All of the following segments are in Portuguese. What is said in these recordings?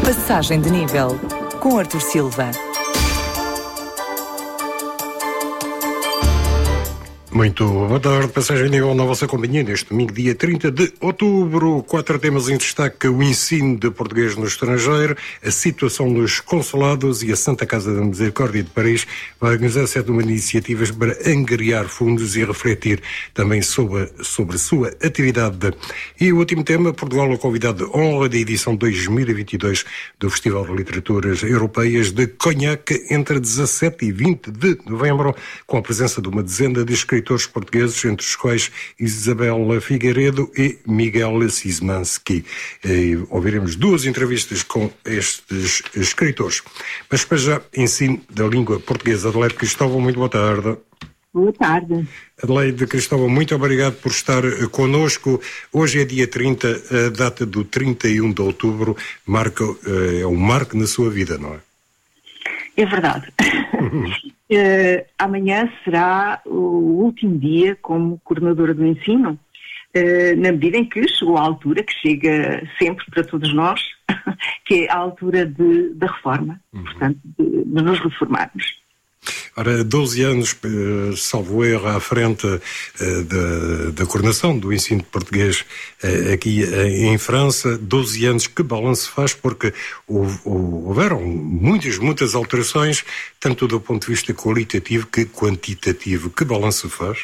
Passagem de nível, com Artur Silva. Muito boa tarde, passagem de nível na vossa companhia neste domingo, dia 30 de outubro. 4 temas em destaque: o ensino de português no estrangeiro, a situação nos consulados e a Santa Casa da Misericórdia de Paris vai organizar 7 iniciativas para angariar fundos e refletir também sobre a sua atividade. E o último tema: Portugal, o convidado de honra da edição 2022 do Festival de Literaturas Europeias de Cognac, entre 17 e 20 de novembro, com a presença de uma dezena de escritores portugueses, entre os quais Isabel Figueiredo e Miguel Szymanski. Ouviremos 2 entrevistas com estes escritores. Mas para já, ensino da língua portuguesa. Adelaide Cristóvão, muito boa tarde. Boa tarde. Adelaide Cristóvão, muito obrigado por estar connosco. Hoje é dia 30, a data do 31 de outubro é um marco na sua vida, não é? É verdade. Amanhã será o último dia como coordenadora do ensino, na medida em que chegou a altura, que chega sempre para todos nós, que é a altura da reforma, portanto, de nos reformarmos. Ora, 12 anos, salvo erro, à frente da coordenação do ensino de português aqui em França. 12 anos, que balanço faz? Porque houveram muitas alterações, tanto do ponto de vista qualitativo que quantitativo. Que balanço faz?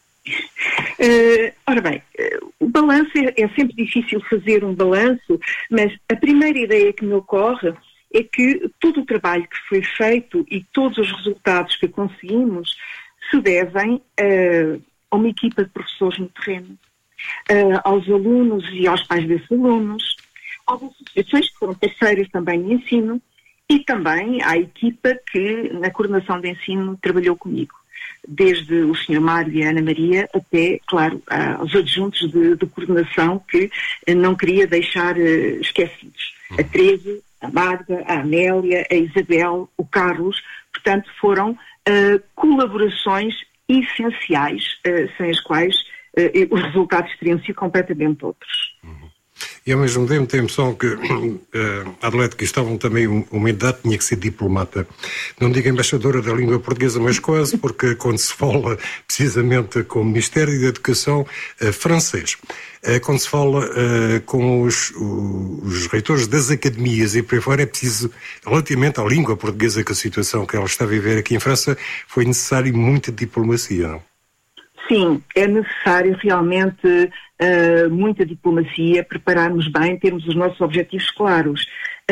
Ora bem, o balanço é sempre difícil fazer um balanço, mas a primeira ideia que me ocorre é que todo o trabalho que foi feito e todos os resultados que conseguimos se devem a uma equipa de professores no terreno, aos alunos e aos pais desses alunos, às associações que foram parceiras também no ensino e também à equipa que na coordenação de ensino trabalhou comigo, desde o Sr. Mário e a Ana Maria até, claro, aos adjuntos de coordenação que não queria deixar esquecidos. A Teresa, a Magda, a Amélia, a Isabel, o Carlos, portanto foram colaborações essenciais, sem as quais os resultados teriam sido completamente outros. E ao mesmo tempo tem a impressão que Adelaide Cristóvão também, uma idade, tinha que ser diplomata. Não digo embaixadora da língua portuguesa, mas quase, porque quando se fala precisamente com o Ministério da Educação francês, quando se fala com os reitores das academias e por aí fora, é preciso, relativamente à língua portuguesa, que a situação que ela está a viver aqui em França, foi necessário muita diplomacia, não? Sim, é necessário realmente muita diplomacia, prepararmos bem, termos os nossos objetivos claros.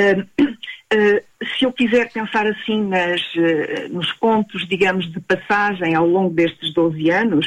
Se eu quiser pensar assim nos pontos, digamos, de passagem ao longo destes 12 anos,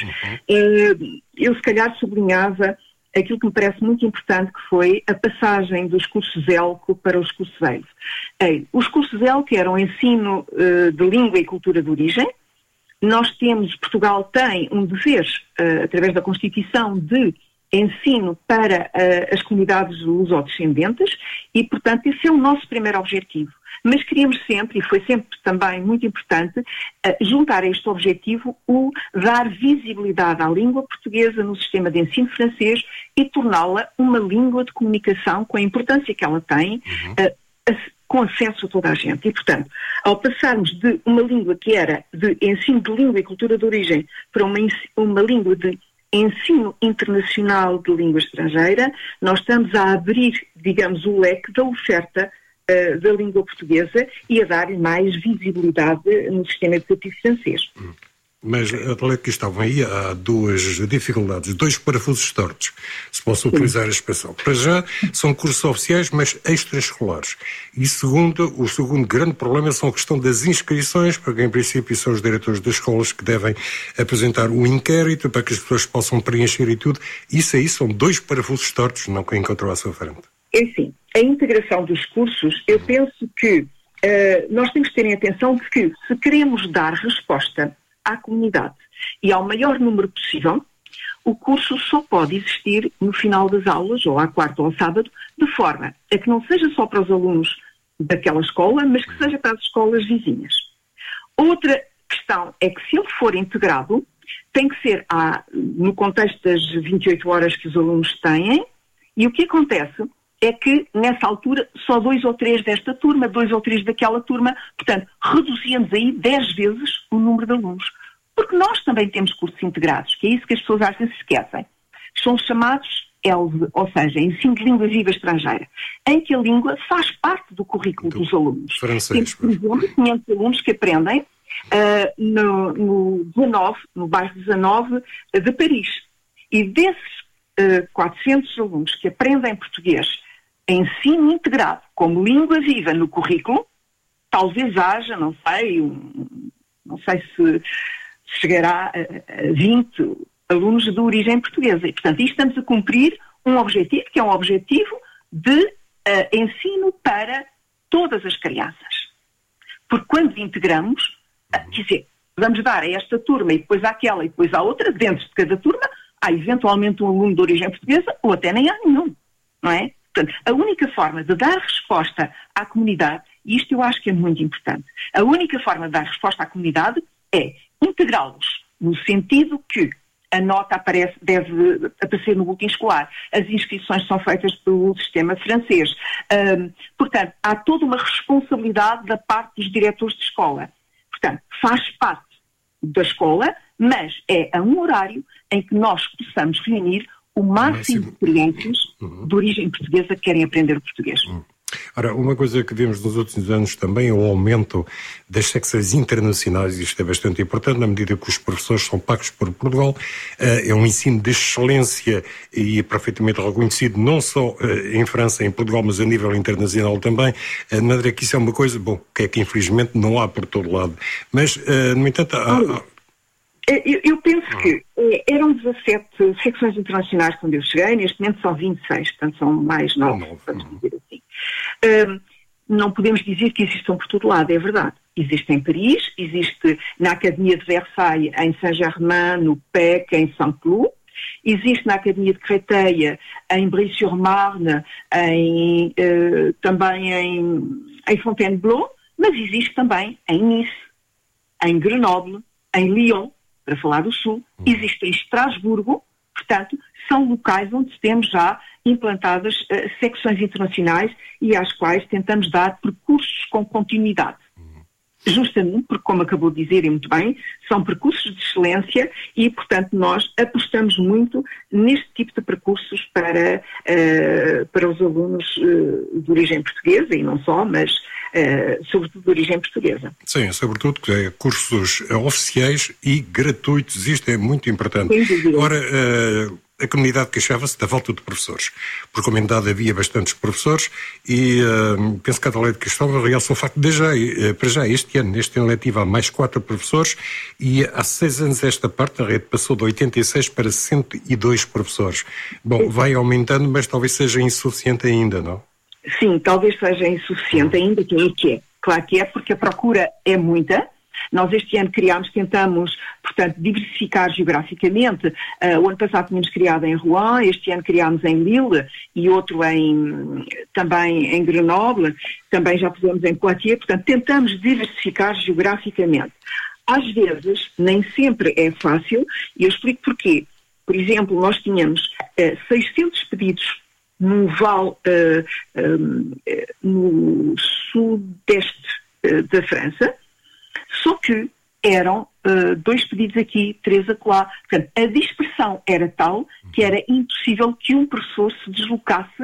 eu se calhar sublinhava aquilo que me parece muito importante, que foi a passagem dos cursos ELCO para os cursos EIV. Os cursos ELCO eram ensino de língua e cultura de origem. Portugal tem um dever, através da Constituição, de ensino para as comunidades luso-descendentes e, portanto, esse é o nosso primeiro objetivo. Mas queríamos sempre, e foi sempre também muito importante, juntar a este objetivo o dar visibilidade à língua portuguesa no sistema de ensino francês e torná-la uma língua de comunicação com a importância que ela tem, com acesso a toda a gente. E, portanto, ao passarmos de uma língua que era de ensino de língua e cultura de origem para uma língua de ensino internacional de língua estrangeira, nós estamos a abrir, digamos, o leque da oferta da língua portuguesa e a dar mais visibilidade no sistema educativo francês. Mas, Adelaide, que estavam aí, há 2 dificuldades, 2 parafusos tortos, se posso utilizar a expressão. Para já, são cursos oficiais, mas extraescolares. E o segundo grande problema são a questão das inscrições, porque em princípio são os diretores das escolas que devem apresentar um inquérito para que as pessoas possam preencher e tudo. Isso aí são 2 parafusos tortos, não que encontrou à sua frente. É assim, a integração dos cursos, eu penso que nós temos que ter em atenção que se queremos dar resposta à comunidade e ao maior número possível, o curso só pode existir no final das aulas, ou à quarta ou ao sábado, de forma a que não seja só para os alunos daquela escola, mas que seja para as escolas vizinhas. Outra questão é que, se ele for integrado, tem que ser no contexto das 28 horas que os alunos têm, e o que acontece é que, nessa altura, só 2 ou 3 desta turma, 2 ou 3 daquela turma, portanto, reduzíamos aí 10 vezes o número de alunos. Porque nós também temos cursos integrados, que é isso que as pessoas às vezes esquecem. São chamados ELV, ou seja, Ensino de Língua Viva Estrangeira, em que a língua faz parte do currículo dos alunos. Francês. Temos, por exemplo, 500 alunos que aprendem no bairro 19 de Paris. E desses 400 alunos que aprendem português ensino integrado como língua viva no currículo, talvez haja, não sei se chegará a 20 alunos de origem portuguesa. E, portanto, isto estamos a cumprir um objetivo, que é um objetivo de ensino para todas as crianças. Porque quando integramos, quer dizer, vamos dar a esta turma e depois àquela e depois à outra, dentro de cada turma, há eventualmente um aluno de origem portuguesa ou até nem há nenhum, não é? Portanto, a única forma de dar resposta à comunidade, e isto eu acho que é muito importante, a única forma de dar resposta à comunidade é integrá-los, no sentido que a nota deve aparecer no boletim escolar, as inscrições são feitas pelo sistema francês. Portanto, há toda uma responsabilidade da parte dos diretores de escola. Portanto, faz parte da escola, mas é a um horário em que nós possamos reunir o máximo de crianças de origem portuguesa que querem aprender o português. Ora, uma coisa que vemos nos últimos anos também é o aumento das secções internacionais, isto é bastante importante, na medida que os professores são pagos por Portugal, é um ensino de excelência e perfeitamente reconhecido, não só em França, em Portugal, mas a nível internacional também, de maneira que isso é uma coisa, bom, que é que infelizmente não há por todo lado. Mas, no entanto, Eu penso que eram 17 secções internacionais quando eu cheguei, neste momento são 26, portanto são mais 9, vamos dizer assim. Não podemos dizer que existam por todo lado, é verdade. Existe em Paris, existe na Academia de Versailles, em Saint-Germain, no PEC, em Saint-Cloud, existe na Academia de Créteil, em Brie-sur-Marne, também em Fontainebleau, mas existe também em Nice, em Grenoble, em Lyon, para falar do Sul, existe em Estrasburgo, portanto, são locais onde temos já implantadas secções internacionais e às quais tentamos dar percursos com continuidade. Justamente porque, como acabou de dizer e muito bem, são percursos de excelência e, portanto, nós apostamos muito neste tipo de percursos para os alunos de origem portuguesa, e não só, mas sobretudo de origem portuguesa. Sim, sobretudo cursos oficiais e gratuitos, isto é muito importante. Ora, a comunidade queixava-se da falta de professores. Por comunidade havia bastantes professores e penso que a lei de Cristóvão realça o facto de para já este ano letivo há mais 4 professores e há 6 anos esta parte a rede passou de 86 para 102 professores. Bom, vai aumentando, mas talvez seja insuficiente ainda, não? Sim, talvez seja insuficiente ainda, que é. Claro que é, porque a procura é muita. Nós este ano tentamos, portanto, diversificar geograficamente. O ano passado tínhamos criado em Rouen, este ano criámos em Lille e outro também em Grenoble, também já pusemos em Poitiers, portanto, tentamos diversificar geograficamente. Às vezes, nem sempre é fácil, e eu explico porquê. Por exemplo, nós tínhamos 600 pedidos no sudeste da França, só que eram 2 pedidos aqui, 3 acolá. Portanto, a dispersão era tal que era impossível que um professor se deslocasse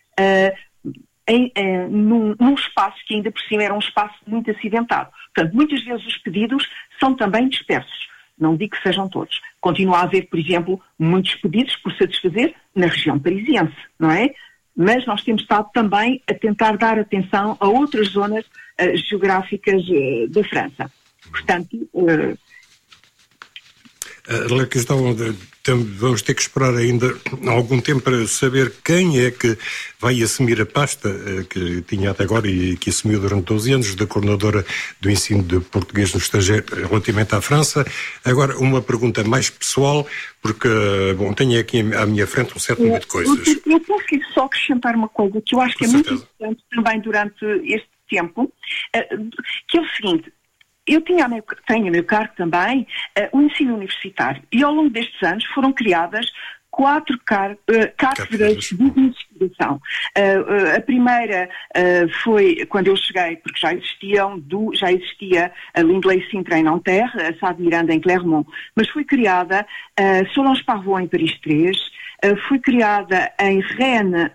num espaço que ainda por cima era um espaço muito acidentado. Portanto, muitas vezes os pedidos são também dispersos. Não digo que sejam todos. Continua a haver, por exemplo, muitos pedidos por satisfazer na região parisiense, não é? Mas nós temos estado também a tentar dar atenção a outras zonas geográficas da França. Portanto, a questão vamos ter que esperar ainda algum tempo para saber quem é que vai assumir a pasta que tinha até agora e que assumiu durante 12 anos de coordenadora do ensino de português no estrangeiro relativamente à França. Agora, uma pergunta mais pessoal, porque, bom, tenho aqui à minha frente um certo número de coisas. Eu posso só acrescentar uma coisa que eu acho que é muito importante também durante este tempo, que é o seguinte. Eu tenho a meu cargo também o ensino universitário e ao longo destes anos foram criadas 4 cátedras de investigação. A primeira foi quando eu cheguei, porque já existia a Lindley Sintra em Nanterre, a Sá de Miranda em Clermont, mas foi criada Solange Parvot em Paris 3, foi criada em Rennes,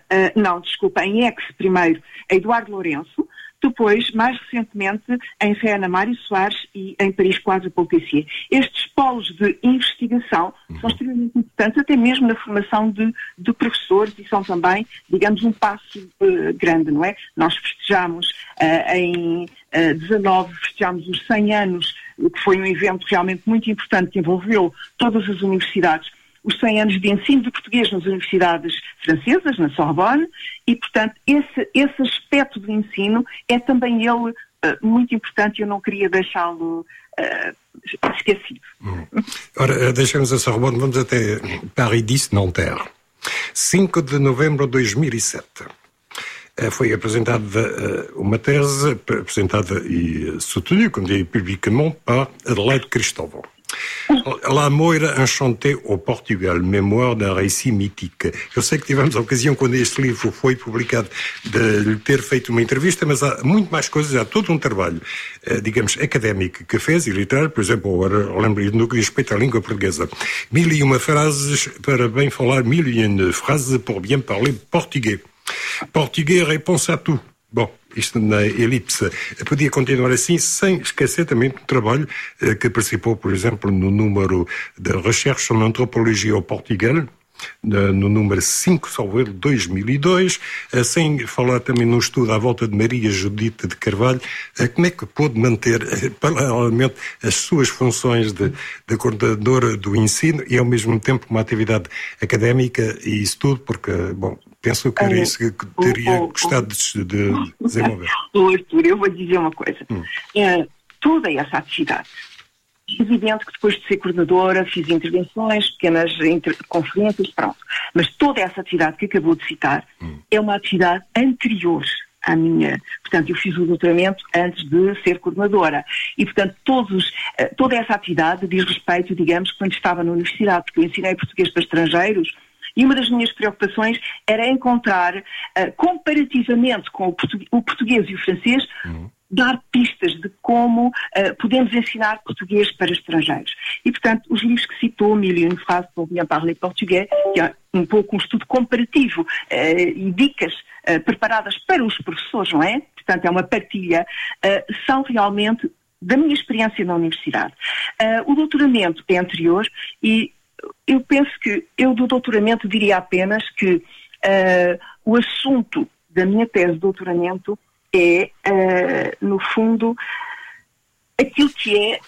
em Aix primeiro, a Eduardo Lourenço, depois, mais recentemente, em Rennes, Mário Soares e em Paris, Quadrupole Tessier. Estes polos de investigação são extremamente importantes, até mesmo na formação de professores, e são também, digamos, um passo grande, não é? Nós festejamos em 19, festejamos os 100 anos, que foi um evento realmente muito importante que envolveu todas as universidades, os 100 anos de ensino de português nas universidades francesas, na Sorbonne, e, portanto, esse aspecto do ensino é também ele muito importante e eu não queria deixá-lo esquecido. Ora, deixamos a Sorbonne, vamos até Paris 10, Nanterre. 5 de novembro de 2007. Foi apresentada uma tese, apresentada e soutenue, comme dit publiquement, par Adelaide Cristóvão. La Moira Enchantée au Portugal, mémoire d'un récit mythique. Eu sei que tivemos a ocasião, quando este livro foi publicado, de lhe ter feito uma entrevista, mas há muito mais coisas, há todo um trabalho, digamos, académico que fez, e literário, por exemplo, agora lembro-me no que diz respeito à língua portuguesa. 1001 frases para bem falar, 1001 frases pour bien parler português. Português réponse à tout. Bom, isto na elipse. Podia continuar assim, sem esquecer também do trabalho que participou, por exemplo, no número de Recherche en Anthropologie au Portugal, no número 5, salvo erro, 2002, sem falar também no estudo à volta de Maria Judite de Carvalho. Como é que pôde manter, paralelamente, as suas funções de coordenadora do ensino e, ao mesmo tempo, uma atividade académica e isso tudo, porque, bom, penso que era isso que teria gostado de desenvolver. Arthur, eu vou dizer uma coisa. Toda essa atividade, é evidente que depois de ser coordenadora fiz intervenções, pequenas conferências, pronto. Mas toda essa atividade que acabou de citar é uma atividade anterior à minha... Portanto, eu fiz o doutoramento antes de ser coordenadora. E, portanto, toda essa atividade diz respeito, digamos, quando estava na universidade, porque eu ensinei português para estrangeiros. E uma das minhas preocupações era encontrar, comparativamente com o português e o francês, dar pistas de como podemos ensinar português para estrangeiros. E, portanto, os livros que citou, 1001 frases pour bien parler português, que é um pouco um estudo comparativo e dicas preparadas para os professores, não é? Portanto, é uma partilha, são realmente da minha experiência na universidade. O doutoramento é anterior e eu penso que eu do doutoramento diria apenas que o assunto da minha tese de doutoramento é, no fundo, aquilo que é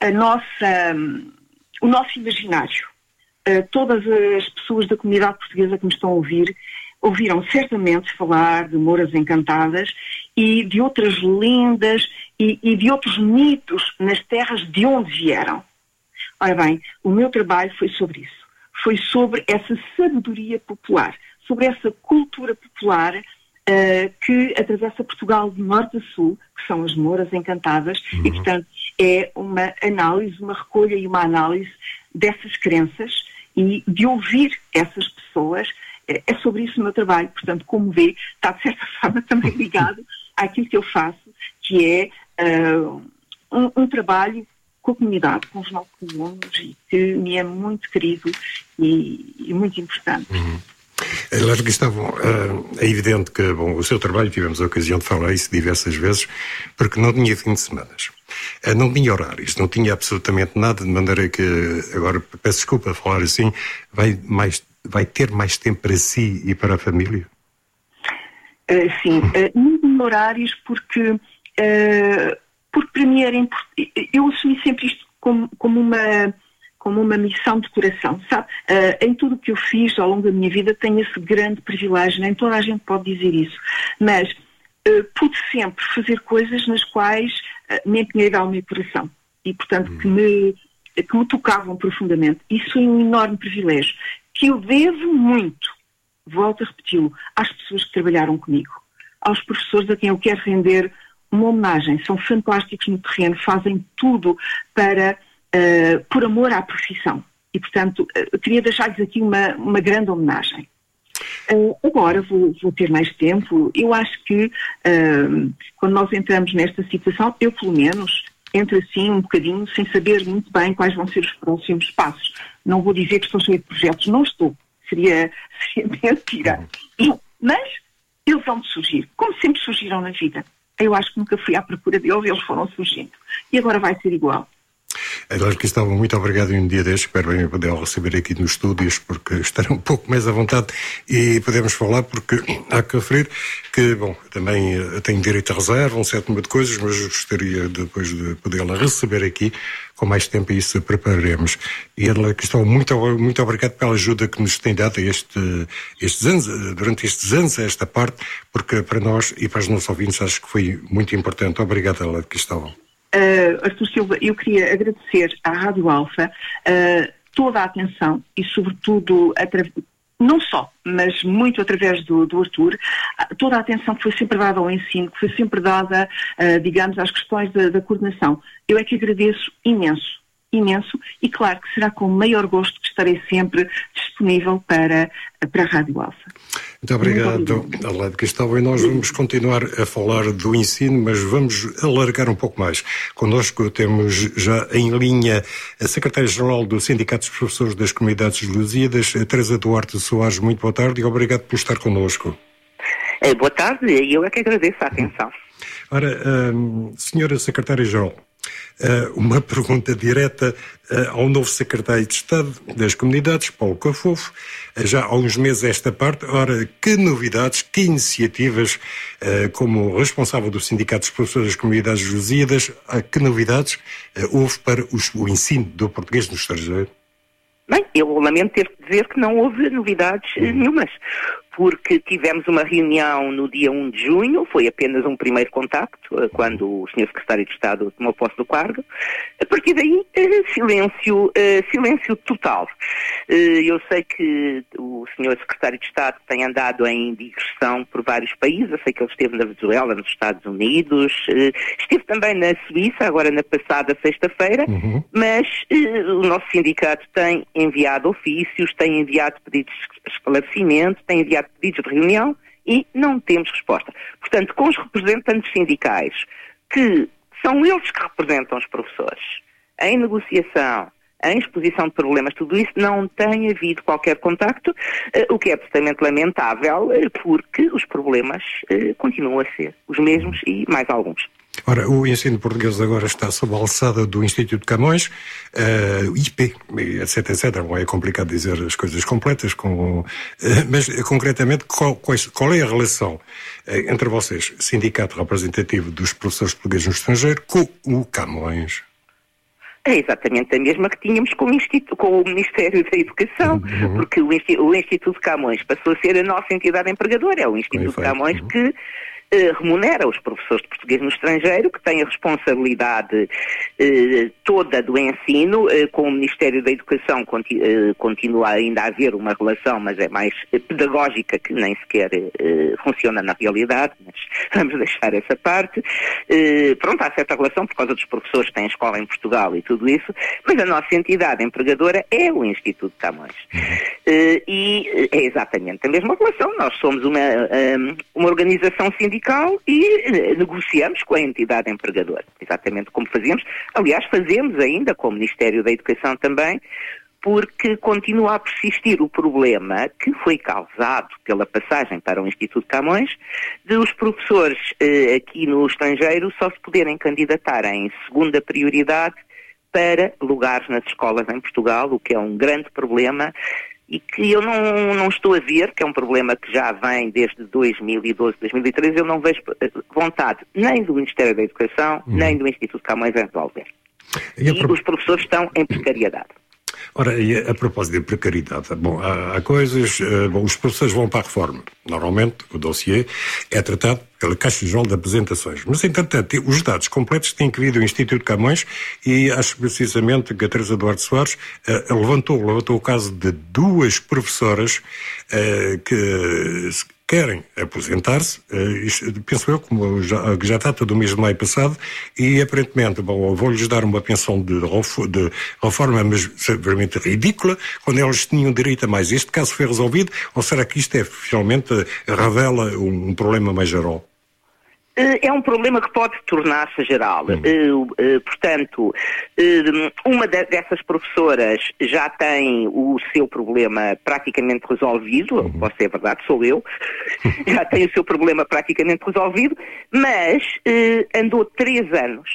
o nosso imaginário. Todas as pessoas da comunidade portuguesa que me estão a ouvir ouviram certamente falar de Mouras Encantadas e de outras lendas e de outros mitos nas terras de onde vieram. Ora bem, o meu trabalho foi sobre isso. Foi sobre essa sabedoria popular, sobre essa cultura popular que atravessa Portugal de norte a sul, que são as Mouras Encantadas, e, portanto, é uma análise, uma recolha e uma análise dessas crenças e de ouvir essas pessoas. É sobre isso o meu trabalho. Portanto, como vê, está de certa forma também ligado àquilo que eu faço, que é um trabalho com a comunidade, com os nossos alunos, e que me é muito querido e muito importante. Lá que estavam, é evidente que, bom, o seu trabalho, tivemos a ocasião de falar isso diversas vezes, porque não tinha fim de semana, não tinha horários, não tinha absolutamente nada, de maneira que, agora peço desculpa a falar assim, vai ter mais tempo para si e para a família? Sim, não tinha horários porque para mim era importante. Eu assumi sempre isto como uma missão de coração, sabe? Em tudo o que eu fiz ao longo da minha vida tenho esse grande privilégio, nem toda a gente pode dizer isso, mas pude sempre fazer coisas nas quais me empenhei ao meu coração e, portanto, que me tocavam profundamente. Isso foi um enorme privilégio, que eu devo muito, volto a repeti-lo, às pessoas que trabalharam comigo, aos professores a quem eu quero render uma homenagem. São fantásticos no terreno, fazem tudo para... por amor à profissão. E, portanto, eu queria deixar-lhes aqui uma grande homenagem. Agora vou ter mais tempo. Eu acho que quando nós entramos nesta situação, eu pelo menos entro assim um bocadinho sem saber muito bem quais vão ser os próximos passos. Não vou dizer que estou cheio de projetos, não estou. Seria mentira. Mas eles vão surgir, como sempre surgiram na vida. Eu acho que nunca fui à procura deles, eles foram surgindo. E agora vai ser igual. Adelaide Cristóvão, muito obrigado em um dia deste. Espero bem poder receber aqui nos estúdios, porque estarei um pouco mais à vontade e podemos falar, porque há que referir que, bom, também tenho direito a reserva, um certo número de coisas, mas gostaria depois de podê-la receber aqui com mais tempo e isso prepararemos. E Adelaide Cristóvão, muito obrigado pela ajuda que nos tem dado estes anos, durante estes anos, a esta parte, porque para nós e para os nossos ouvintes acho que foi muito importante. Obrigado, Adelaide Cristóvão. Artur Silva, eu queria agradecer à Rádio Alfa toda a atenção e sobretudo, não só, mas muito através do Artur, toda a atenção que foi sempre dada ao ensino, que foi sempre dada, digamos, às questões da coordenação. Eu é que agradeço imenso e claro que será com o maior gosto que estarei sempre disponível para a Rádio Alfa. Muito obrigado, Adelaide Cristóvão. E nós vamos continuar a falar do ensino, mas vamos alargar um pouco mais. Connosco temos já em linha a Secretária-Geral do Sindicato dos Professores das Comunidades Lusíadas, Teresa Duarte Soares. Muito boa tarde e obrigado por estar connosco. Boa tarde, e eu é que agradeço a atenção. Ora, Senhora Secretária-Geral, uma pergunta direta ao novo Secretário de Estado das Comunidades, Paulo Cafofo. Já há uns meses esta parte. Ora, que novidades, que iniciativas, como responsável do Sindicato dos Professores das Comunidades Lusíadas, que novidades houve para o ensino do português no estrangeiro? Bem, eu lamento ter que dizer que não houve novidades nenhumas, porque tivemos uma reunião no dia 1 de junho, foi apenas um primeiro contacto, quando o Sr. Secretário de Estado tomou posse do cargo. A partir daí, silêncio total. Eu sei que o Sr. Secretário de Estado tem andado em digressão por vários países, eu sei que ele esteve na Venezuela, nos Estados Unidos, esteve também na Suíça, agora na passada sexta-feira, mas o nosso sindicato tem enviado ofícios, tem enviado pedidos de esclarecimento, tem enviado pedidos de reunião e não temos resposta. Portanto, com os representantes sindicais, que são eles que representam os professores, em negociação, em exposição de problemas, tudo isso, não tem havido qualquer contacto, o que é absolutamente lamentável, porque os problemas continuam a ser os mesmos e mais alguns. Ora, o ensino português agora está sob a alçada do Instituto de Camões, IP, etc. Não é complicado dizer as coisas completas, mas concretamente qual é a relação entre vocês, sindicato representativo dos professores portugueses no estrangeiro, com o Camões? É exatamente a mesma que tínhamos com o Ministério da Educação, porque o Instituto de Camões passou a ser a nossa entidade empregadora, é o Instituto de Camões que remunera os professores de português no estrangeiro, que têm a responsabilidade toda do ensino. Com o Ministério da Educação continua ainda a haver uma relação, mas é mais pedagógica, que nem sequer funciona na realidade, mas vamos deixar essa parte. Pronto, há certa relação por causa dos professores que têm escola em Portugal e tudo isso, mas a nossa entidade empregadora é o Instituto de Camões. E é exatamente a mesma relação. Nós somos uma organização sindical e negociamos com a entidade empregadora, exatamente como fazíamos. Aliás, fazemos ainda com o Ministério da Educação também, porque continua a persistir o problema que foi causado pela passagem para o Instituto de Camões, de os professores aqui no estrangeiro só se poderem candidatar em segunda prioridade para lugares nas escolas em Portugal, o que é um grande problema e que eu não estou a ver, que é um problema que já vem desde 2012, 2013, eu não vejo vontade nem do Ministério da Educação, nem do Instituto de Camões em resolver. E os professores estão em precariedade. Ora, e a propósito de precariedade, bom, há coisas, os professores vão para a reforma. Normalmente, o dossiê é tratado pela Caixa Geral de Apresentações. Mas, entretanto, os dados completos têm que vir do Instituto de Camões e acho precisamente que a Teresa Duarte Soares levantou o caso de duas professoras que querem aposentar-se, penso eu, como já data do mês de maio passado, e aparentemente, vou-lhes dar uma pensão de reforma, mas verdadeiramente ridícula, quando eles tinham direito a mais. Este caso foi resolvido, ou será que isto finalmente revela um problema mais geral? É um problema que pode tornar-se geral. Portanto, uma dessas professoras já tem o seu problema praticamente resolvido, posso ser verdade, sou eu, já tem o seu problema praticamente resolvido, mas andou 3 anos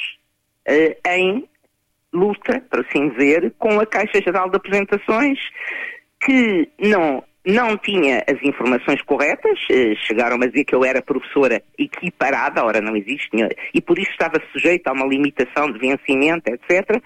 em luta, por assim dizer, com a Caixa Geral de Apresentações, que não tinha as informações corretas, chegaram a dizer que eu era professora equiparada, ora não existe, e por isso estava sujeita a uma limitação de vencimento, etc.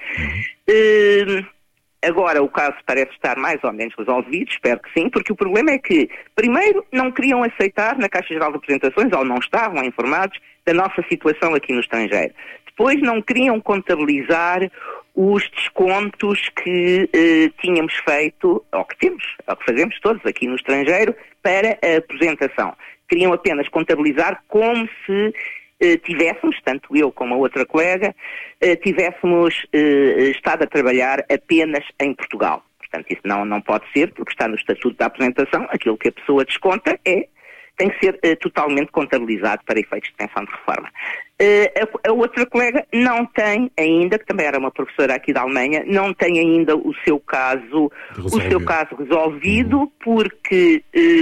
Agora o caso parece estar mais ou menos resolvido, espero que sim, porque o problema é que, primeiro, não queriam aceitar na Caixa Geral de Apresentações, ou não estavam informados da nossa situação aqui no estrangeiro. Depois não queriam contabilizar os descontos que tínhamos feito, ou que fazemos todos aqui no estrangeiro, para a aposentação. Queriam apenas contabilizar como se tivéssemos, tanto eu como a outra colega, tivéssemos estado a trabalhar apenas em Portugal. Portanto, isso não pode ser, porque está no Estatuto da Apresentação, aquilo que a pessoa desconta tem que ser totalmente contabilizado para efeitos de pensão de reforma. A outra colega não tem ainda, que também era uma professora aqui da Alemanha, não tem ainda o seu caso resolvido, porque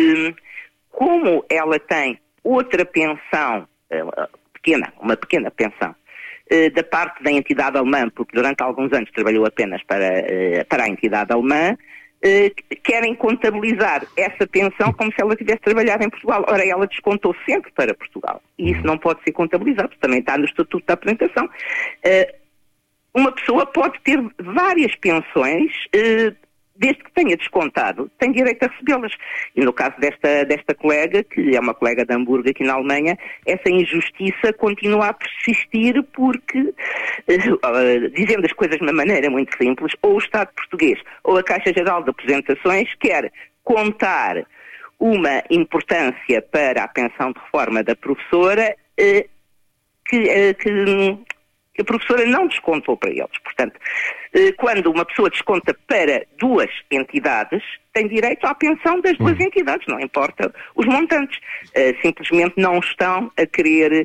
como ela tem outra pensão, uma pequena pensão, da parte da entidade alemã, porque durante alguns anos trabalhou apenas para a entidade alemã, querem contabilizar essa pensão como se ela tivesse trabalhado em Portugal. Ora, ela descontou sempre para Portugal. E isso não pode ser contabilizado, também está no Estatuto da Apresentação. Uma pessoa pode ter várias pensões, desde que tenha descontado, tem direito a recebê-las. E no caso desta colega, que é uma colega de Hamburgo aqui na Alemanha, essa injustiça continua a persistir porque, dizendo as coisas de uma maneira muito simples, ou o Estado português ou a Caixa Geral de Apresentações quer contar uma importância para a pensão de reforma da professora que a professora não descontou para eles. Portanto, quando uma pessoa desconta para 2 entidades, tem direito à pensão das 2 entidades, não importa os montantes. Simplesmente não estão a querer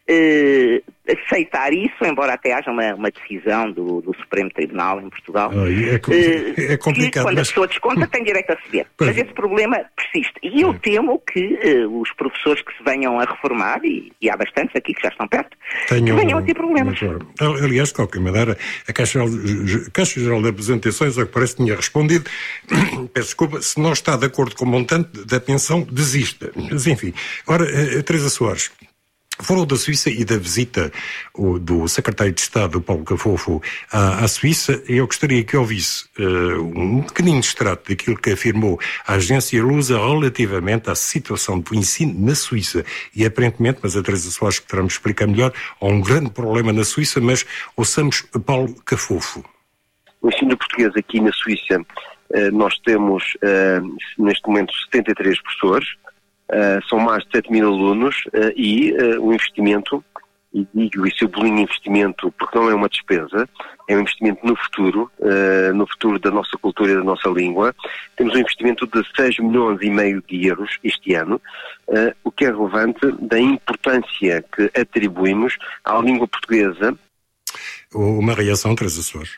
aceitar isso, embora até haja uma decisão do Supremo Tribunal em Portugal. É complicado. Que quando a pessoa desconta tem direito a receber. Mas esse problema persiste. E eu temo que os professores que se venham a reformar, e há bastantes aqui que já estão perto, que venham a ter problemas. Aliás, de qualquer maneira, a Caixa Geral de Apresentações, ao que parece, tinha respondido, peço desculpa, se não está de acordo com o montante da pensão, desista. Mas enfim. Ora, Teresa Soares, falou da Suíça e da visita do secretário de Estado, Paulo Cafofo, à Suíça. Eu gostaria que ouvisse um pequenino extrato daquilo que afirmou a agência Lusa relativamente à situação do ensino na Suíça. E aparentemente, mas a Teresa Soares que terá me explicar melhor, há um grande problema na Suíça, mas ouçamos Paulo Cafofo. O ensino português aqui na Suíça, nós temos neste momento 73 professores, são mais de 7 mil alunos e o investimento, e digo isso, eu sublinho investimento porque não é uma despesa, é um investimento no futuro da nossa cultura e da nossa língua. Temos um investimento de 6,5 milhões de euros este ano, o que é relevante da importância que atribuímos à língua portuguesa. Uma reação, Teresa Soares.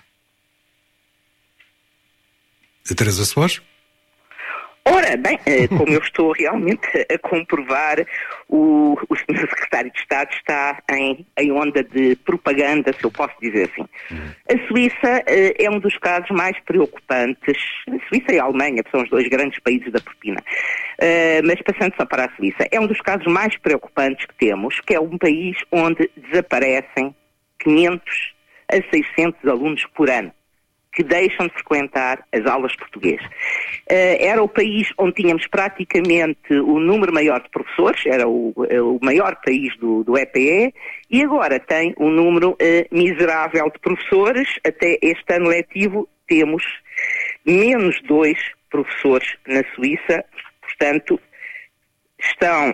Teresa Soares? Ora, bem, como eu estou realmente a comprovar, o Sr. Secretário de Estado está em onda de propaganda, se eu posso dizer assim. A Suíça é um dos casos mais preocupantes. A Suíça e a Alemanha são os 2 grandes países da propina. Mas passando só para a Suíça, é um dos casos mais preocupantes que temos, que é um país onde desaparecem 500 a 600 alunos por ano que deixam de frequentar as aulas de português. Era o país onde tínhamos praticamente o número maior de professores, era o maior país do EPE, e agora tem um número miserável de professores. Até este ano letivo temos menos 2 professores na Suíça, portanto, estão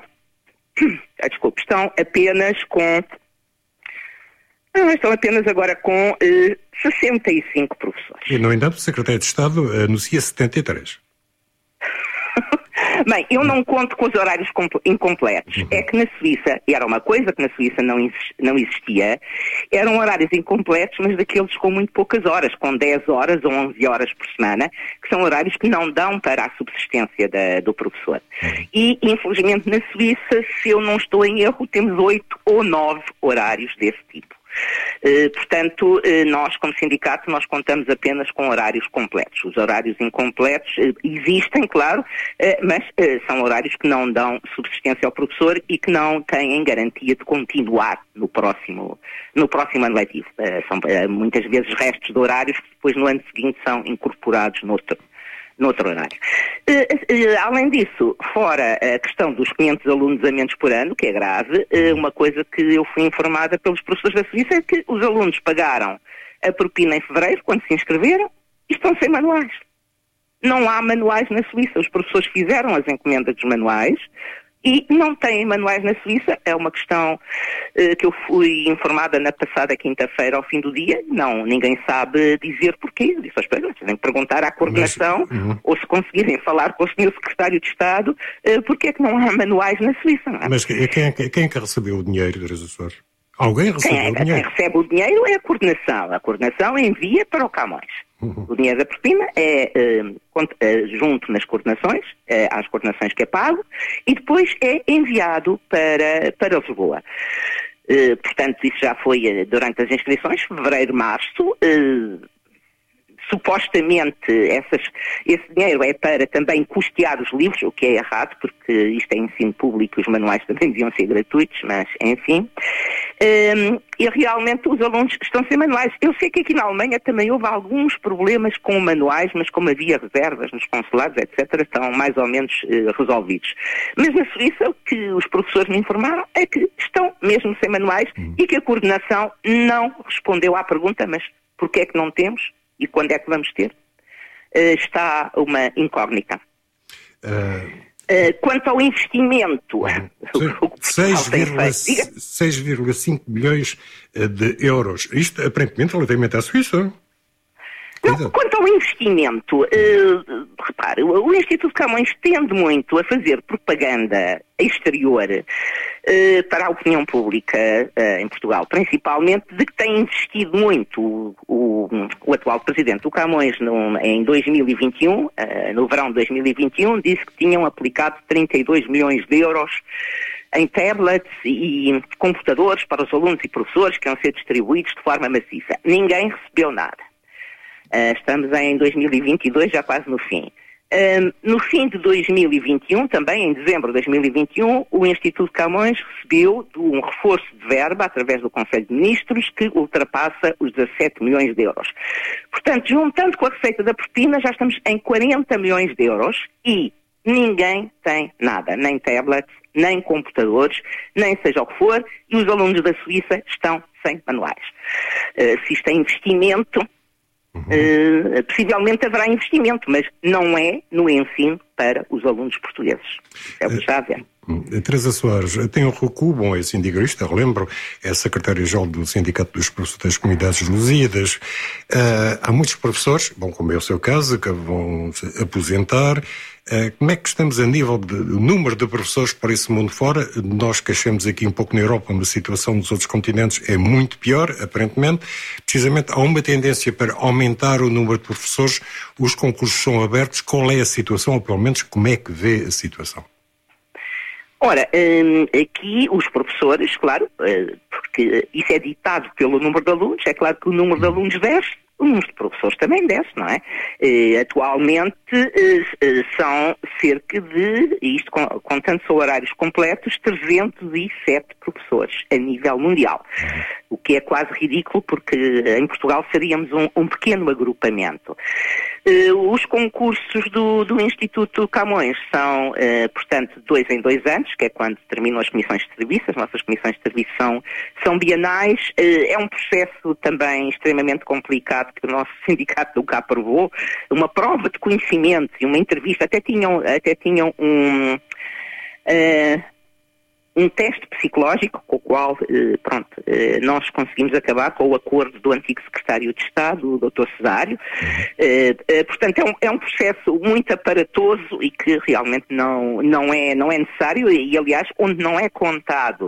apenas com... estão apenas agora com 65 professores. E, no entanto, o Secretário de Estado anuncia 73. Bem, eu não conto com os horários incompletos. É que na Suíça, e era uma coisa que na Suíça não existia, eram horários incompletos, mas daqueles com muito poucas horas, com 10 horas ou 11 horas por semana, que são horários que não dão para a subsistência do professor. E, infelizmente, na Suíça, se eu não estou em erro, temos 8 ou 9 horários desse tipo. Portanto, nós, como sindicato, nós contamos apenas com horários completos. Os horários incompletos existem, claro, mas são horários que não dão subsistência ao professor e que não têm garantia de continuar no próximo ano letivo. São muitas vezes restos de horários que depois no ano seguinte são incorporados noutro horário. Além disso, fora a questão dos 500 alunos a menos por ano, que é grave, uma coisa que eu fui informada pelos professores da Suíça é que os alunos pagaram a propina em fevereiro, quando se inscreveram, e estão sem manuais. Não há manuais na Suíça. Os professores fizeram as encomendas dos manuais e não têm manuais na Suíça. É uma questão que eu fui informada na passada quinta-feira ao fim do dia. Não, ninguém sabe dizer porquê. Eu disse, espera, têm que perguntar à coordenação ou se conseguirem falar com o Sr. Secretário de Estado porque é que não há manuais na Suíça. Não é? Mas quem é que recebeu o dinheiro, Teresa Soares? Alguém recebeu o dinheiro? Quem recebe o dinheiro é a coordenação. A coordenação envia para o Camões. O dinheiro da propina é junto nas coordenações, às coordenações que é pago, e depois é enviado para Lisboa. Portanto, isso já foi durante as inscrições, fevereiro, março. Supostamente esse dinheiro é para também custear os livros, o que é errado, porque isto é ensino público e os manuais também deviam ser gratuitos, mas enfim. E realmente os alunos estão sem manuais. Eu sei que aqui na Alemanha também houve alguns problemas com manuais, mas como havia reservas nos consulados, etc., estão mais ou menos resolvidos. Mas na Suíça o que os professores me informaram é que estão mesmo sem manuais e que a coordenação não respondeu à pergunta, mas porquê é que não temos? E quando é que vamos ter? Está uma incógnita. Quanto ao investimento... 6,5 bilhões de euros. Isto, aparentemente, relativamente à Suíça. Não, quanto ao investimento, repare, o Instituto Camões tende muito a fazer propaganda exterior para a opinião pública em Portugal, principalmente de que tem investido muito. O atual presidente do Camões em 2021, no verão de 2021, disse que tinham aplicado 32 milhões de euros em tablets e computadores para os alunos e professores que iam ser distribuídos de forma maciça. Ninguém recebeu nada. Estamos em 2022, já quase no fim. No fim de 2021, também em dezembro de 2021, o Instituto Camões recebeu um reforço de verba através do Conselho de Ministros que ultrapassa os 17 milhões de euros. Portanto, juntando com a receita da propina, já estamos em 40 milhões de euros e ninguém tem nada, nem tablets, nem computadores, nem seja o que for, e os alunos da Suíça estão sem manuais. Se isto é investimento... possivelmente haverá investimento, mas não é no ensino para os alunos portugueses. É o que está a ver. Teresa Soares, tem o RUCU, bom, é sindicalista, relembro, é secretária-geral do Sindicato dos Professores das Comunidades Lusíadas. Há muitos professores, bom, como é o seu caso, que vão se aposentar. Como é que estamos a nível de número de professores para esse mundo fora? Nós queixamos aqui um pouco na Europa, mas a situação nos outros continentes é muito pior, aparentemente. Precisamente há uma tendência para aumentar o número de professores, os concursos são abertos. Qual é a situação, ou pelo menos como é que vê a situação? Ora, aqui os professores, claro, porque isso é ditado pelo número de alunos, é claro que o número de alunos desce, o número de professores também desce, não é? Atualmente são cerca de, isto contando só horários completos, 307 professores a nível mundial. O que é quase ridículo porque em Portugal seríamos um pequeno agrupamento. Os concursos do Instituto Camões são, portanto, 2 em 2 anos, que é quando terminam as comissões de serviço. As nossas comissões de serviço são bienais. É um processo também extremamente complicado que o nosso sindicato nunca aprovou. Uma prova de conhecimento e uma entrevista, até tinham um teste psicológico com o qual, nós conseguimos acabar com o acordo do antigo secretário de Estado, o Dr. Cesário. Portanto, é um processo muito aparatoso e que realmente não é necessário e, aliás, onde não é contado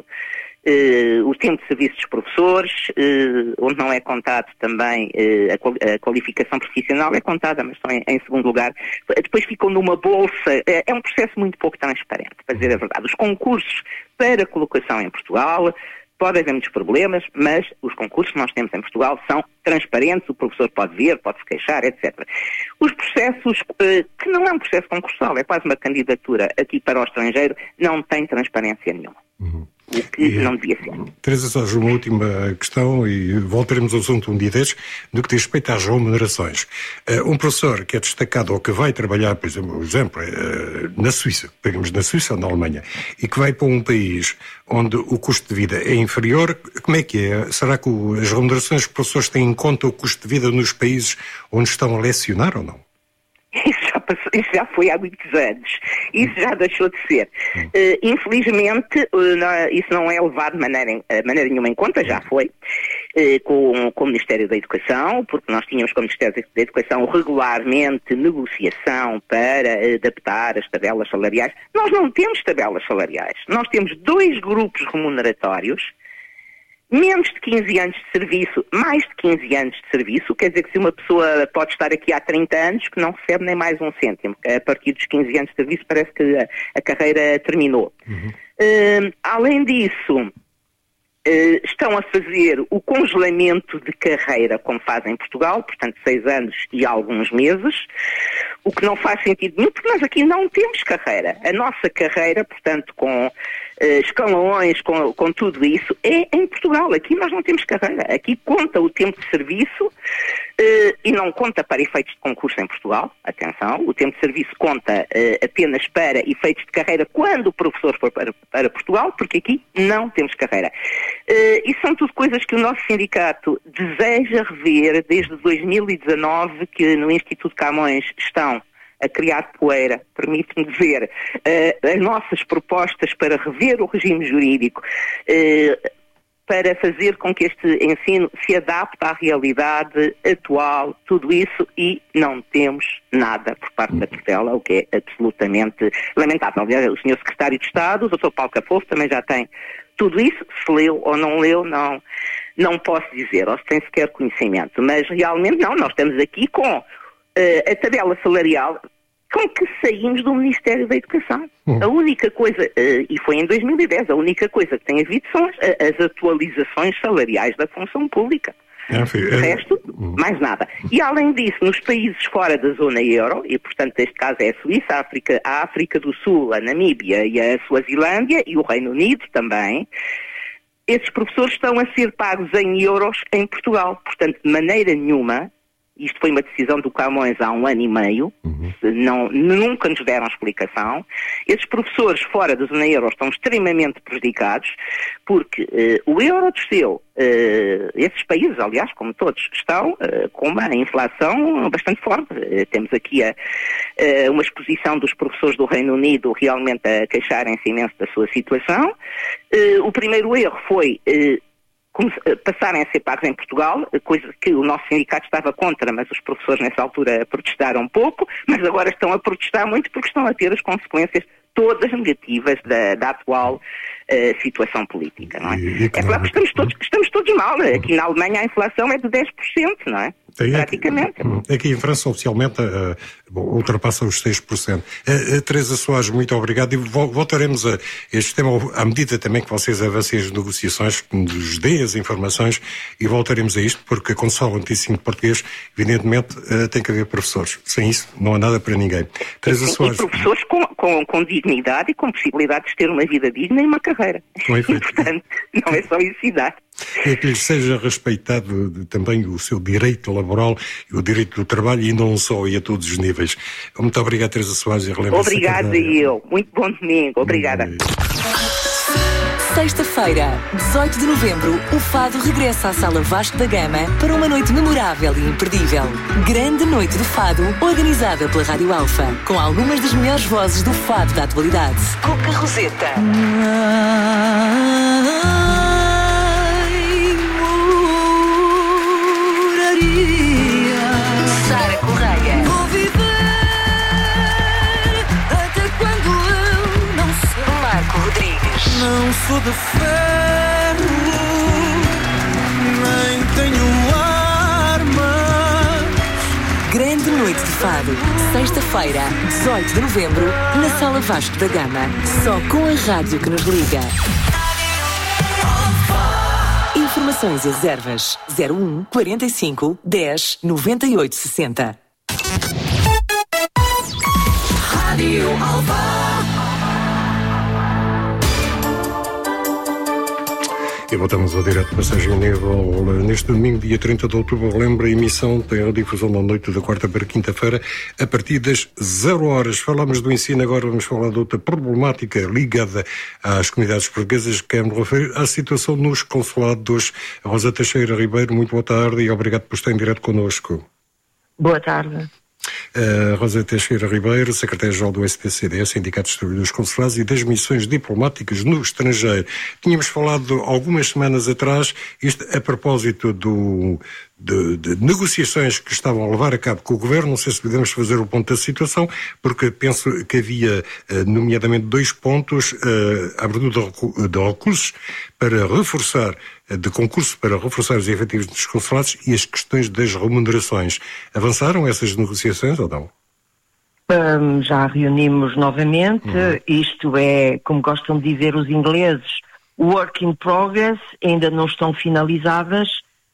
o tempo de serviço dos professores, onde não é contado também a qualificação profissional, é contada, mas só em segundo lugar. Depois ficam numa bolsa. É um processo muito pouco transparente, para dizer a verdade. Os concursos para colocação em Portugal, pode haver muitos problemas, mas os concursos que nós temos em Portugal são transparentes, o professor pode ver, pode se queixar, etc. Os processos, que não é um processo concursal, é quase uma candidatura aqui para o estrangeiro, não tem transparência nenhuma. O que não devia ser. Teresa, só uma última questão e voltaremos ao assunto um dia destes, no que diz respeito às remunerações. Um professor que é destacado ou que vai trabalhar, por exemplo, na Suíça, pegamos na Suíça ou na Alemanha, e que vai para um país onde o custo de vida é inferior, como é que é? Será que as remunerações dos professores têm em conta o custo de vida nos países onde estão a lecionar ou não? Isso já foi há muitos anos. Isso já deixou de ser. Infelizmente, isso não é levado de maneira nenhuma em conta, já foi, com o Ministério da Educação, porque nós tínhamos com o Ministério da Educação regularmente negociação para adaptar as tabelas salariais. Nós não temos tabelas salariais. Nós temos 2 grupos remuneratórios, menos de 15 anos de serviço, mais de 15 anos de serviço, quer dizer que se uma pessoa pode estar aqui há 30 anos que não recebe nem mais um cêntimo. A partir dos 15 anos de serviço parece que a carreira terminou. Além disso, estão a fazer o congelamento de carreira, como fazem em Portugal, portanto 6 anos e alguns meses, o que não faz sentido nenhum, porque nós aqui não temos carreira. A nossa carreira, portanto, com escalões, com tudo isso, é em Portugal. Aqui nós não temos carreira. Aqui conta o tempo de serviço e não conta para efeitos de concurso em Portugal. Atenção, o tempo de serviço conta apenas para efeitos de carreira quando o professor for para Portugal, porque aqui não temos carreira. E são tudo coisas que o nosso sindicato deseja rever desde 2019, que no Instituto Camões estão a criar poeira, permite-me dizer, as nossas propostas para rever o regime jurídico, para fazer com que este ensino se adapte à realidade atual, tudo isso, e não temos nada por parte da tutela, o que é absolutamente lamentável. Aliás, o Sr. Secretário de Estado, o Dr. Paulo Cafofo, também já tem tudo isso. Se leu ou não leu, não posso dizer, ou se tem sequer conhecimento, mas realmente não, nós estamos aqui com a tabela salarial com que saímos do Ministério da Educação. A única coisa, e foi em 2010, a única coisa que tem havido são as atualizações salariais da função pública. O resto, mais nada. E além disso, nos países fora da zona euro, e portanto neste caso é a Suíça, a África do Sul, a Namíbia e a Suazilândia e o Reino Unido também, esses professores estão a ser pagos em euros em Portugal. Portanto, de maneira nenhuma, isto foi uma decisão do Camões há 1 ano e meio, nunca nos deram explicação. Esses professores fora da zona euro estão extremamente prejudicados, porque o euro desceu. Esses países, aliás, como todos, estão com uma inflação bastante forte. Temos aqui uma exposição dos professores do Reino Unido realmente a queixarem-se imenso da sua situação. O primeiro erro foi passarem a ser pagos em Portugal, coisa que o nosso sindicato estava contra, mas os professores nessa altura protestaram um pouco, mas agora estão a protestar muito porque estão a ter as consequências todas negativas da atual situação política, não é? É claro que estamos todos mal. Aqui na Alemanha a inflação é de 10%, não é? Praticamente. Aqui em França, oficialmente, ultrapassa os 6%. Teresa Soares, muito obrigado. E voltaremos a este tema à medida também que vocês avancem as negociações, que nos dêem as informações, e voltaremos a isto, porque a Consola de Ensino Português, evidentemente, tem que haver professores. Sem isso, não há nada para ninguém. Teresa Soares... E professores com dignidade e com possibilidade de ter uma vida digna e uma carreira. E, portanto, não é só ensinar. É que lhes seja respeitado também o seu direito laboral e o direito do trabalho, e não só, e a todos os níveis. Muito obrigado, Teresa Soares. Obrigada eu. Muito bom domingo. Obrigada. Sexta-feira, 18 de novembro, o Fado regressa à Sala Vasco da Gama para uma noite memorável e imperdível. Grande Noite do Fado, organizada pela Rádio Alfa, com algumas das melhores vozes do fado da atualidade. Cuca Roseta, Sara Correia, Vou viver até quando eu não sei. Marco Rodrigues. Não sou de ferro, nem tenho armas. Grande Noite de Fado, sexta-feira, 18 de novembro, na Sala Vasco da Gama. Só com a rádio que nos liga. Informações e reservas 01 45 10 98 60. Rádio Alfa. E voltamos ao direto Passagem Nível. Neste domingo, dia 30 de outubro, lembra a emissão, tem a difusão da noite da quarta para quinta-feira, a partir das 0 horas. Falamos do ensino, agora vamos falar de outra problemática ligada às comunidades portuguesas, que queremos referir à situação nos consulados. Rosa Teixeira Ribeiro, muito boa tarde e obrigado por estar em direto connosco. Boa tarde. Rosa Teixeira Ribeiro, secretária-geral do STCD, Sindicato dos Trabalhadores Consulares e das Missões Diplomáticas no Estrangeiro. Tínhamos falado algumas semanas atrás, isto a propósito de negociações que estavam a levar a cabo com o Governo. Não sei se podemos fazer o ponto da situação, porque penso que havia, nomeadamente, 2 pontos: a abertura de recursos para reforçar, de concurso para reforçar os efetivos dos consulados e as questões das remunerações. Avançaram essas negociações ou não? Já reunimos novamente. Isto é, como gostam de dizer os ingleses, work in progress, ainda não estão finalizadas,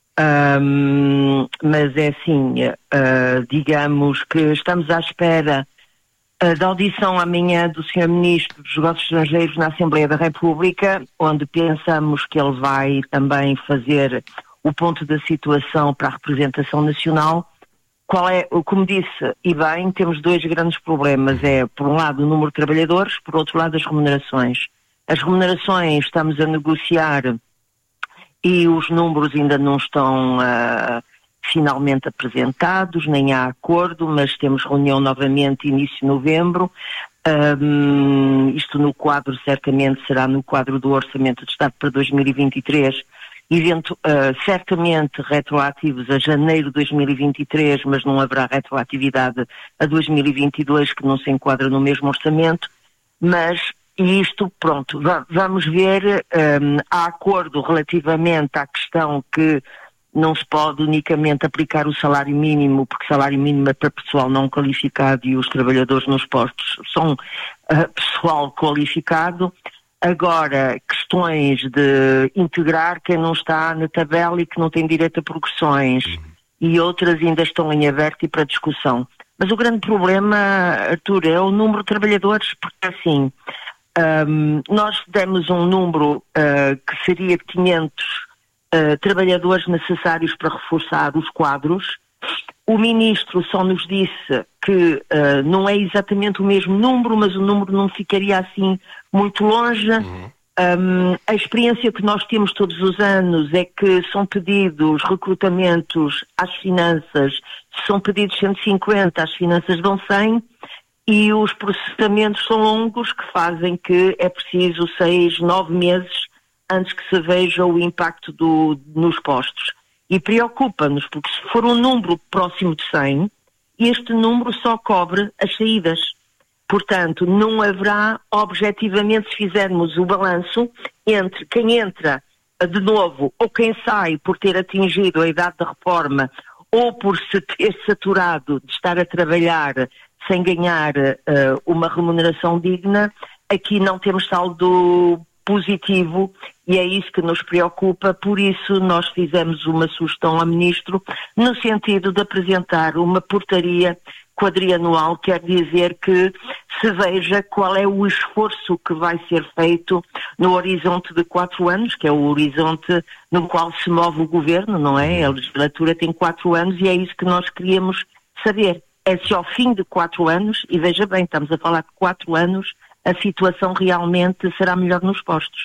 mas é assim, digamos que estamos à espera da audição amanhã do Sr. Ministro dos Negócios Estrangeiros na Assembleia da República, onde pensamos que ele vai também fazer o ponto da situação para a representação nacional. Como disse, e bem, temos 2 grandes problemas. É, por um lado, o número de trabalhadores, por outro lado, as remunerações. As remunerações estamos a negociar e os números ainda não estão finalmente apresentados, nem há acordo, mas temos reunião novamente início de novembro. Isto no quadro, certamente será no quadro do Orçamento de Estado para 2023, certamente retroativos a janeiro de 2023, mas não haverá retroatividade a 2022, que não se enquadra no mesmo orçamento. Mas isto, pronto, vamos ver. Há acordo relativamente à questão que não se pode unicamente aplicar o salário mínimo, porque salário mínimo é para pessoal não qualificado e os trabalhadores nos postos são pessoal qualificado. Agora, questões de integrar quem não está na tabela e que não tem direito a progressões e outras ainda estão em aberto e para discussão. Mas o grande problema, Artur, é o número de trabalhadores, porque assim, nós demos um número que seria 500 trabalhadores necessários para reforçar os quadros. O Ministro só nos disse que não é exatamente o mesmo número, mas o número não ficaria assim muito longe. A experiência que nós temos todos os anos é que são pedidos recrutamentos às finanças, são pedidos 150, as finanças dão 100, e os processamentos são longos, que fazem que é preciso 6, 9 meses antes que se veja o impacto nos postos. E preocupa-nos, porque se for um número próximo de 100, este número só cobre as saídas. Portanto, não haverá, objetivamente, se fizermos o balanço entre quem entra de novo ou quem sai por ter atingido a idade da reforma ou por se ter saturado de estar a trabalhar sem ganhar uma remuneração digna, aqui não temos saldo positivo e é isso que nos preocupa. Por isso nós fizemos uma sugestão ao Ministro no sentido de apresentar uma portaria quadrianual, quer dizer que se veja qual é o esforço que vai ser feito no horizonte de 4 anos, que é o horizonte no qual se move o Governo, não é? A legislatura tem 4 anos e é isso que nós queríamos saber. É se ao fim de 4 anos, e veja bem, estamos a falar de 4 anos, a situação realmente será melhor nos postos.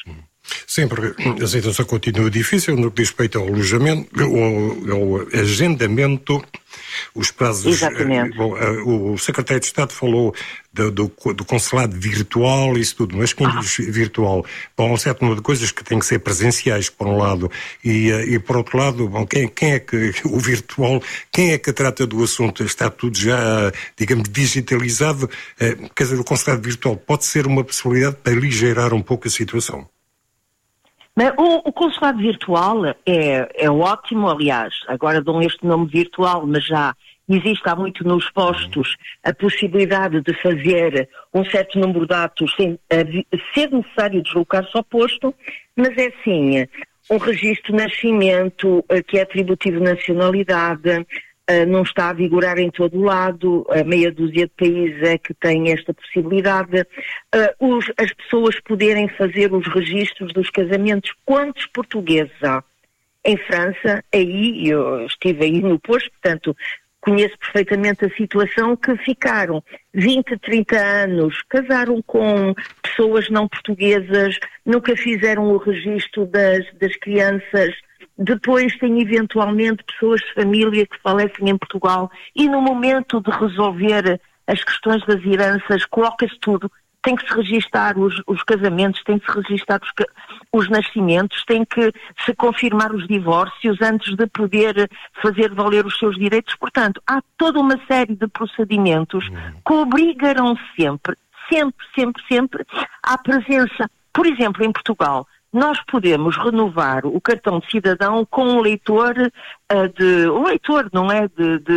Sim, porque a situação continua difícil no que diz respeito ao alojamento, ao agendamento, os prazos. Exatamente. O secretário de Estado falou do consulado virtual, isso tudo, mas quem diz virtual? Bom, há um certo número de coisas que têm que ser presenciais, por um lado, e por outro lado, bom, quem é que, o virtual, quem é que trata do assunto? Está tudo já, digamos, digitalizado? Quer dizer, o consulado virtual pode ser uma possibilidade para aligeirar um pouco a situação? O consulado virtual é ótimo, aliás, agora dão este nome virtual, mas já existe há muito nos postos a possibilidade de fazer um certo número de atos sem ser necessário deslocar-se ao posto, mas é assim, um registro de nascimento que é atributivo de nacionalidade, não está a vigorar em todo o lado, a meia dúzia de países é que tem esta possibilidade, as pessoas poderem fazer os registros dos casamentos. Quantos portugueses há? Em França, aí, eu estive aí no posto, portanto, conheço perfeitamente a situação, que ficaram 20, 30 anos, casaram com pessoas não portuguesas, nunca fizeram o registro das crianças. Depois tem eventualmente pessoas de família que falecem em Portugal e no momento de resolver as questões das heranças coloca-se tudo. Tem que se registar os casamentos, tem que se registar os nascimentos, tem que se confirmar os divórcios antes de poder fazer valer os seus direitos. Portanto, há toda uma série de procedimentos que obrigarão sempre à presença. Por exemplo, em Portugal, nós podemos renovar o cartão de cidadão com um leitor não é?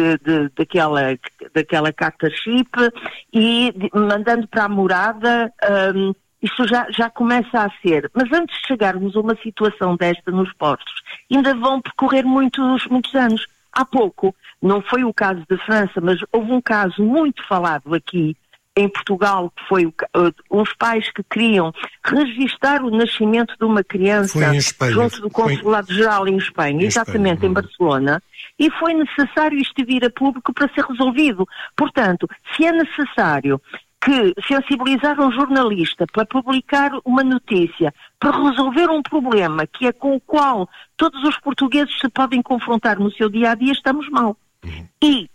Daquela carta chip e mandando para a morada, isso já começa a ser. Mas antes de chegarmos a uma situação desta nos postos, ainda vão percorrer muitos anos. Há pouco, não foi o caso de França, mas houve um caso muito falado aqui em Portugal, que foi uns pais que queriam registar o nascimento de uma criança junto do Consulado-Geral em Espanha, exatamente, em Barcelona, e foi necessário isto vir a público para ser resolvido. Portanto, se é necessário que sensibilizar um jornalista para publicar uma notícia, para resolver um problema que é com o qual todos os portugueses se podem confrontar no seu dia-a-dia, estamos mal. E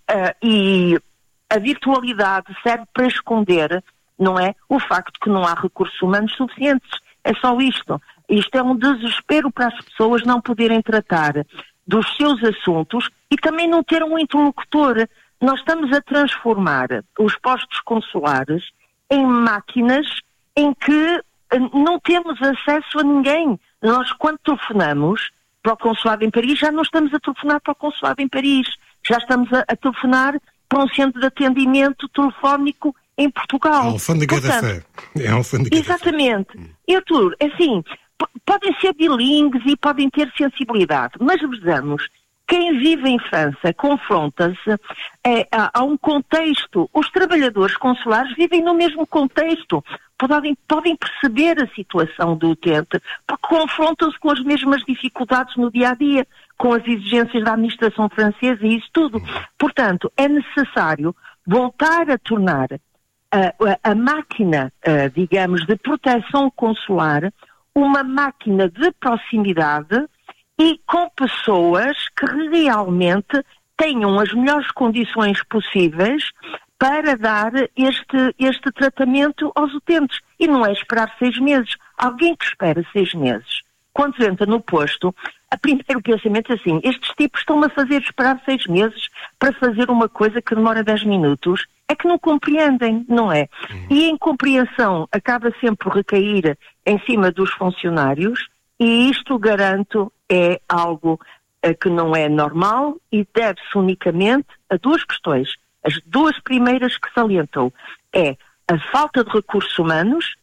a virtualidade serve para esconder, não é, o facto que não há recursos humanos suficientes. É só isto. Isto é um desespero para as pessoas não poderem tratar dos seus assuntos e também não ter um interlocutor. Nós estamos a transformar os postos consulares em máquinas em que não temos acesso a ninguém. Nós, quando telefonamos para o consulado em Paris, já não estamos a telefonar para o consulado em Paris. Já estamos a telefonar para um centro de atendimento telefónico em Portugal. Alfândega da Fé. É a Alfândega. Exatamente. Artur, assim, podem ser bilíngues e podem ter sensibilidade, mas vejamos, quem vive em França confronta-se a um contexto. Os trabalhadores consulares vivem no mesmo contexto. Podem perceber a situação do utente, porque confrontam-se com as mesmas dificuldades no dia-a-dia, com as exigências da administração francesa e isso tudo. Portanto, é necessário voltar a tornar a máquina, digamos, de proteção consular uma máquina de proximidade e com pessoas que realmente tenham as melhores condições possíveis para dar este tratamento aos utentes. E não é esperar 6 meses. Alguém que espera 6 meses, quando entra no posto, o primeiro pensamento é assim: estes tipos estão-me a fazer esperar 6 meses para fazer uma coisa que demora 10 minutos. É que não compreendem, não é? E a incompreensão acaba sempre por recair em cima dos funcionários e isto, garanto, é algo que não é normal e deve-se unicamente a 2 questões. As 2 primeiras que salientou é a falta de recursos humanos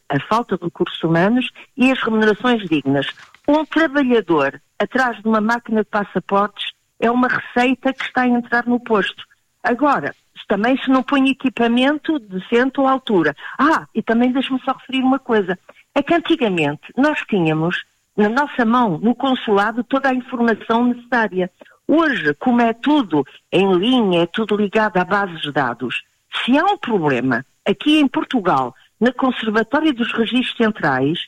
e as remunerações dignas. Um trabalhador atrás de uma máquina de passaportes é uma receita que está a entrar no posto. Agora, também se não põe equipamento decente ou à altura. E também deixe-me só referir uma coisa. É que antigamente nós tínhamos na nossa mão, no consulado, toda a informação necessária. Hoje, como é tudo em linha, é tudo ligado a bases de dados, se há um problema aqui em Portugal, na Conservatória dos Registros Centrais,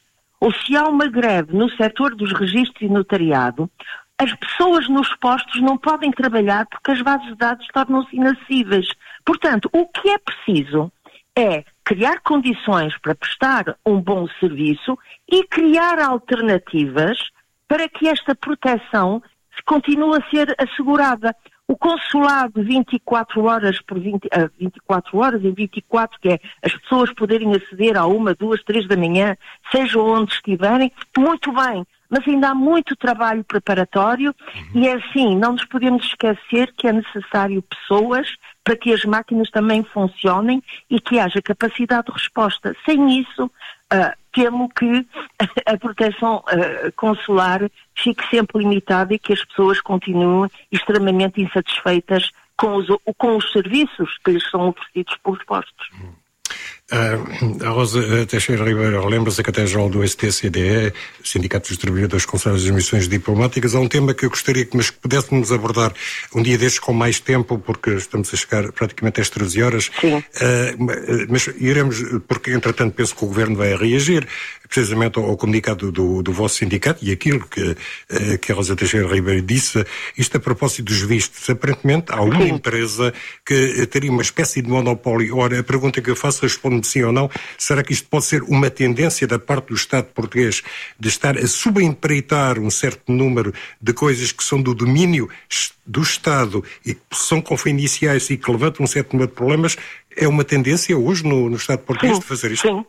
ou se há uma greve no setor dos registros e notariado, as pessoas nos postos não podem trabalhar porque as bases de dados tornam-se inacessíveis. Portanto, o que é preciso é criar condições para prestar um bom serviço e criar alternativas para que esta proteção continue a ser assegurada. O consulado 24 horas em 24, que é as pessoas poderem aceder à 1, 2, 3 da manhã, seja onde estiverem, muito bem, mas ainda há muito trabalho preparatório e é assim, não nos podemos esquecer que é necessário pessoas para que as máquinas também funcionem e que haja capacidade de resposta. Sem isso, temo que a proteção consular fique sempre limitada e que as pessoas continuem extremamente insatisfeitas com os serviços que lhes são oferecidos pelos postos. A Rosa Teixeira Ribeiro, lembra-se da Secretária-Geral do STCDE, Sindicato dos Trabalhadores Consulares das Missões Diplomáticas. Há um tema que eu gostaria que pudéssemos abordar um dia destes com mais tempo, porque estamos a chegar praticamente às 13 horas. Sim. Mas iremos, porque entretanto penso que o Governo vai reagir precisamente ao comunicado do vosso sindicato e aquilo que a Rosa Teixeira Ribeiro disse, isto a propósito dos vistos. Aparentemente há uma empresa que teria uma espécie de monopólio. Ora, a pergunta que eu faço, responde-me sim ou não, será que isto pode ser uma tendência da parte do Estado português de estar a subempreitar um certo número de coisas que são do domínio do Estado e que são confidenciais e que levantam um certo número de problemas? É uma tendência hoje no Estado português de fazer isto?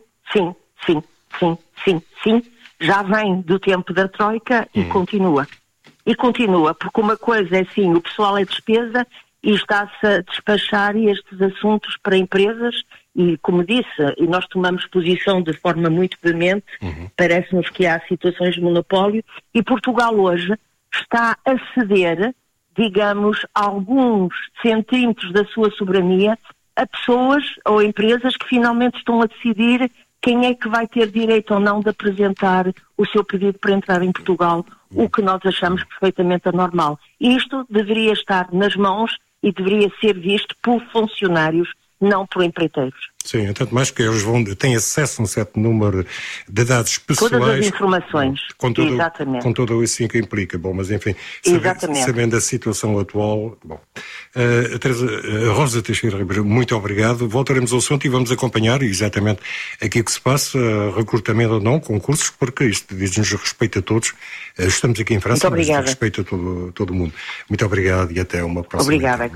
Sim. Já vem do tempo da Troika e continua. E continua, porque uma coisa é assim, o pessoal é despesa e está-se a despachar estes assuntos para empresas e, como disse, e nós tomamos posição de forma muito veemente, parece-nos que há situações de monopólio e Portugal hoje está a ceder, digamos, alguns centímetros da sua soberania a pessoas ou empresas que finalmente estão a decidir quem é que vai ter direito ou não de apresentar o seu pedido para entrar em Portugal, o que nós achamos perfeitamente anormal. E isto deveria estar nas mãos e deveria ser visto por funcionários, não por empreiteiros. Sim, tanto mais que eles têm acesso a um certo número de dados pessoais. Todas as informações, exatamente. Com tudo isso que implica. Bom, mas enfim, sabendo a situação atual, bom. Rosa Teixeira Ribeiro, muito obrigado. Voltaremos ao assunto e vamos acompanhar exatamente aquilo que se passa, recrutamento ou não, concursos, porque isto diz-nos respeito a todos. Estamos aqui em França, mas diz respeito a todo o mundo. Muito obrigado e até uma próxima. Obrigada.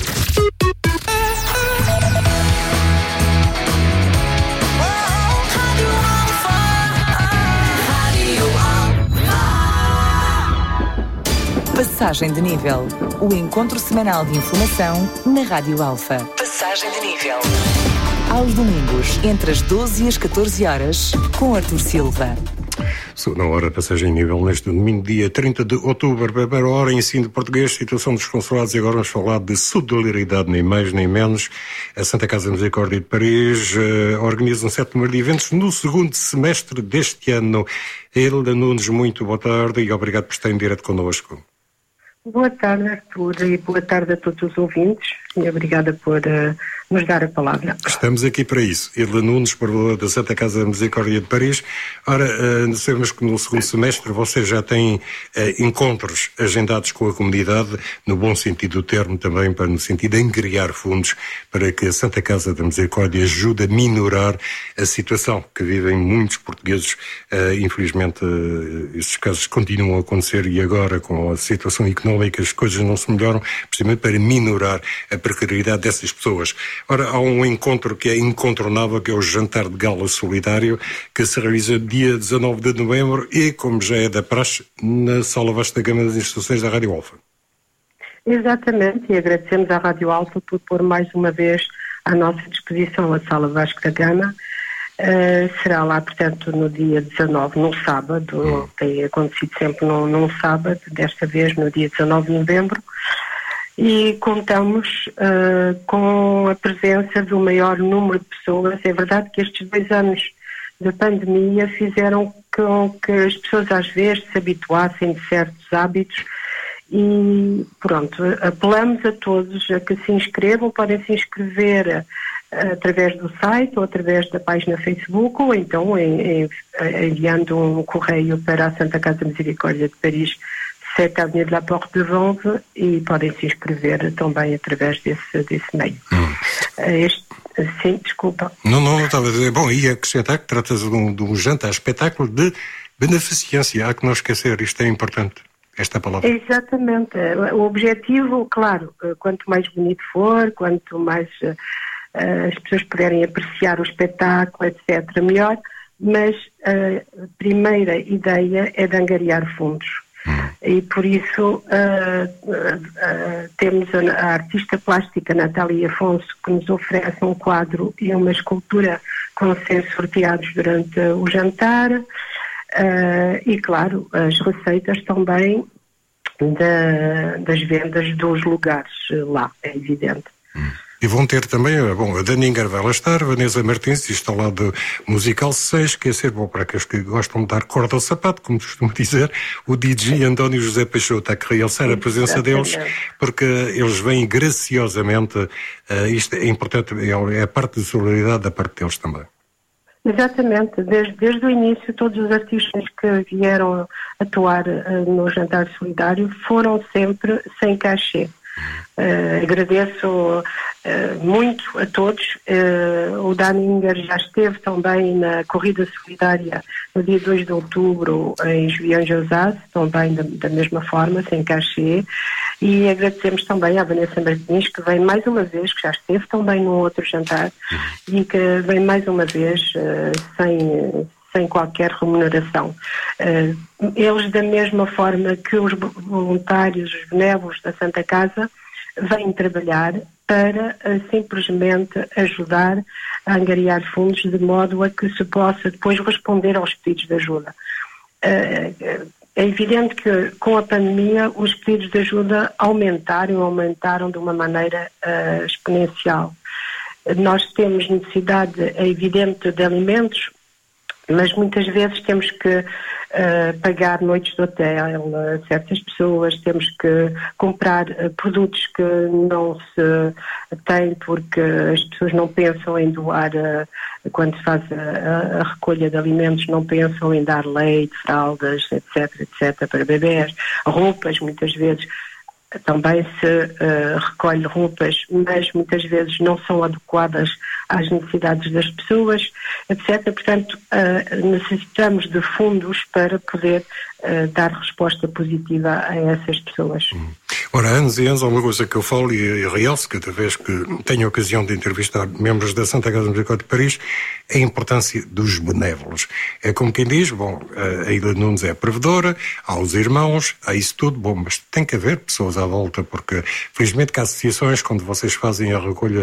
Passagem de nível. O encontro semanal de informação na Rádio Alfa. Passagem de nível. Aos domingos, entre as 12 e as 14 horas, com Artur Silva. Sou na hora Passagem de Nível, neste domingo, dia 30 de outubro, primeira hora, ensino de português, situação dos consulados, e agora vamos falar de solidariedade, nem mais nem menos. A Santa Casa Misericórdia de Paris organiza um certo número de eventos no segundo semestre deste ano. Hilda Nunes, muito boa tarde e obrigado por estar em direto connosco. Boa tarde, Artur, e boa tarde a todos os ouvintes e obrigada por nos dar a palavra. Estamos aqui para isso. Hilda Nunes, portadora da Santa Casa Misericórdia de Paris. Ora, sabemos que no segundo semestre vocês já têm encontros agendados com a comunidade, no bom sentido do termo também, no sentido de angariar fundos para que a Santa Casa da Misericórdia ajude a minorar a situação que vivem muitos portugueses. Infelizmente, estes casos continuam a acontecer e agora, com a situação económica, as coisas não se melhoram, precisamente para minorar a precariedade dessas pessoas. Ora, há um encontro que é incontornável, que é o Jantar de Gala Solidário, que se realiza dia 19 de novembro e, como já é da praxe, na Sala Vasta Gama das Instituições da Rádio Alfa. Exatamente, e agradecemos à Rádio Alfa por pôr mais uma vez à nossa disposição a Sala Vasco da Gama. Será lá, portanto, no dia 19, num sábado, tem acontecido sempre num sábado, desta vez no dia 19 de novembro, e contamos com a presença do maior número de pessoas. É verdade que estes 2 anos de pandemia fizeram com que as pessoas às vezes se habituassem de certos hábitos e pronto, apelamos a todos a que se inscrevam, podem se inscrever através do site ou através da página Facebook, ou então enviando um correio para a Santa Casa Misericórdia de Paris, 7 Avenida de la Porte de Vanves, e podem se inscrever também através desse meio. Sim, desculpa. Não, estava a dizer. Bom, e acrescentar que trata-se de um jantar espetáculo de beneficência. Há que não esquecer, isto é importante, esta palavra. Exatamente. O objetivo, claro, quanto mais bonito for, quanto mais as pessoas puderem apreciar o espetáculo, etc., melhor, mas a primeira ideia é de angariar fundos. E por isso temos a artista plástica Natália Afonso, que nos oferece um quadro e uma escultura que vão ser sorteados durante o jantar, e claro, as receitas também das vendas dos lugares lá, é evidente. E vão ter também, a Dani Inger vai lá estar, Vanessa Martins, está lá do Musical 6, que é ser bom para aqueles que gostam de dar corda ao sapato, como costumo dizer, o DJ António José Peixoto, há que realçar a presença deles, porque eles vêm graciosamente, isto é importante, é a parte de solidariedade da parte deles também. Exatamente, desde o início todos os artistas que vieram atuar no Jantar Solidário foram sempre sem cachê. Agradeço muito a todos. O Dani Inger já esteve também na Corrida Solidária no dia 2 de outubro em Julião Josás, também da mesma forma, sem cachê. E agradecemos também à Vanessa Martins, que vem mais uma vez, que já esteve também num outro jantar, e que vem mais uma vez sem qualquer remuneração. Eles, da mesma forma que os voluntários, os benévolos da Santa Casa, vêm trabalhar para simplesmente ajudar a angariar fundos de modo a que se possa depois responder aos pedidos de ajuda. É evidente que com a pandemia os pedidos de ajuda aumentaram de uma maneira exponencial. Nós temos necessidade, é evidente, de alimentos, mas muitas vezes temos que pagar noites de hotel a certas pessoas, temos que comprar produtos que não se têm porque as pessoas não pensam em doar, quando se faz a recolha de alimentos, não pensam em dar leite, fraldas, etc, para bebés, roupas, muitas vezes. Também se recolhe roupas, mas muitas vezes não são adequadas às necessidades das pessoas, etc. Portanto, necessitamos de fundos para poder dar resposta positiva a essas pessoas. Ora, anos e anos, há uma coisa que eu falo e realço cada vez que tenho a ocasião de entrevistar membros da Santa Casa Misericórdia de Paris, a importância dos benévolos. É como quem diz, a Ilha Nunes é a provedora, há os irmãos, há isso tudo, mas tem que haver pessoas à volta, porque felizmente que há associações, quando vocês fazem a recolha,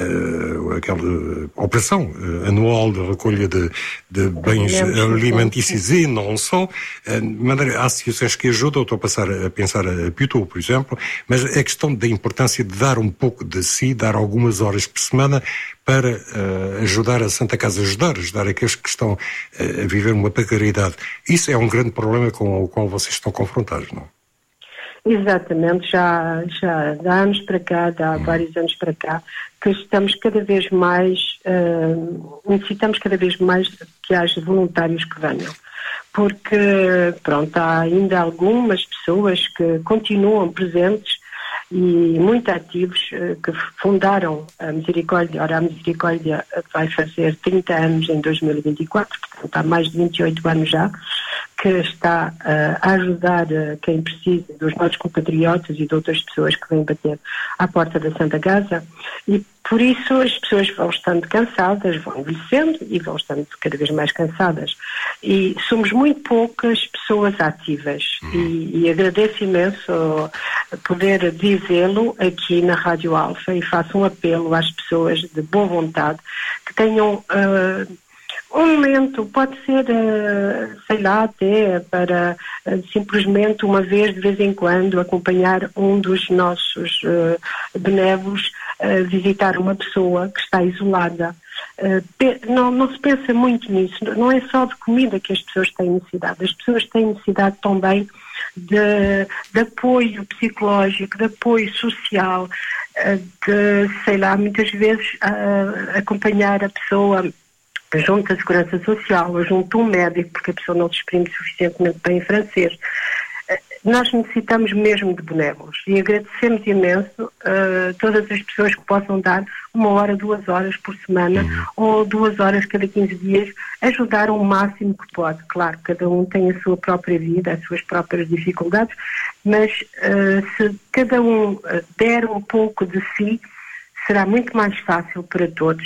aquela operação anual de recolha de bens alimentícios e não só, há associações que ajudam. Eu estou a pensar a Pitu, por exemplo, mas é questão da importância de dar um pouco de si, dar algumas horas por semana para ajudar a Santa Casa, ajudar aqueles que estão a viver uma precariedade. Isso é um grande problema com o qual vocês estão confrontados, não? Exatamente, já há anos para cá, há vários anos para cá, que estamos cada vez mais, necessitamos cada vez mais que haja voluntários que venham. Porque, há ainda algumas pessoas que continuam presentes e muito ativos, que fundaram a Misericórdia. Ora, a Misericórdia vai fazer 30 anos em 2024, portanto há mais de 28 anos já, que está a ajudar quem precisa, dos nossos compatriotas e de outras pessoas que vêm bater à porta da Santa Casa, e por isso as pessoas vão estando cansadas, vão envelhecendo e vão estando cada vez mais cansadas. E somos muito poucas pessoas ativas, e agradeço imenso poder dizê-lo aqui na Rádio Alfa, e faço um apelo às pessoas de boa vontade que tenham um momento, pode ser, até para simplesmente uma vez, de vez em quando, acompanhar um dos nossos benévolos, visitar uma pessoa que está isolada. Não se pensa muito nisso, não é só de comida que as pessoas têm necessidade, as pessoas têm necessidade também de apoio psicológico, de apoio social, de, sei lá, muitas vezes acompanhar a pessoa junto à Segurança Social ou junto a um médico, porque a pessoa não se exprime suficientemente bem em francês. Nós necessitamos mesmo de benévolos e agradecemos imenso todas as pessoas que possam dar 1 hora, 2 horas por semana ou 2 horas cada 15 dias, ajudar o máximo que pode. Claro, cada um tem a sua própria vida, as suas próprias dificuldades, mas se cada um der um pouco de si, será muito mais fácil para todos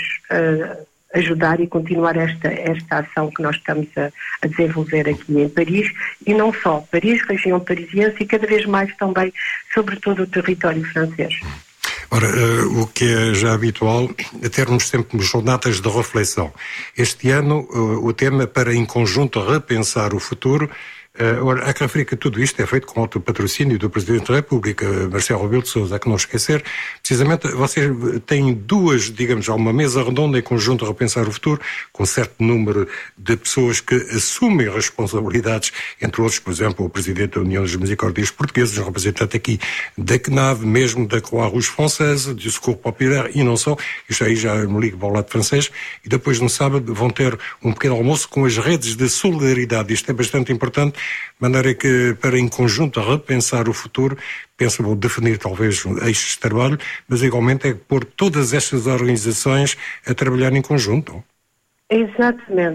ajudar e continuar esta ação que nós estamos a desenvolver aqui em Paris, e não só Paris, região parisiense e cada vez mais também, sobretudo o território francês. Ora, o que é já habitual é termos sempre jornadas de reflexão. Este ano o tema para em conjunto repensar o futuro. Ora, há que referir que tudo isto é feito com alto patrocínio do Presidente da República, Marcelo Rebelo de Sousa. Há que não esquecer, precisamente, vocês têm há uma mesa redonda em conjunto a repensar o futuro, com um certo número de pessoas que assumem responsabilidades, entre outros, por exemplo, o Presidente da União das Misericórdias Portuguesas, um representante aqui da CNAV, mesmo da Croix-Rouge Française, do Secours Populaire, e não só, isto aí já me ligo para o lado francês, e depois no sábado vão ter um pequeno almoço com as redes de solidariedade. Isto é bastante importante, de maneira que, para em conjunto repensar o futuro, vou definir talvez eixos de trabalho, mas igualmente é pôr todas estas organizações a trabalhar em conjunto. Exatamente,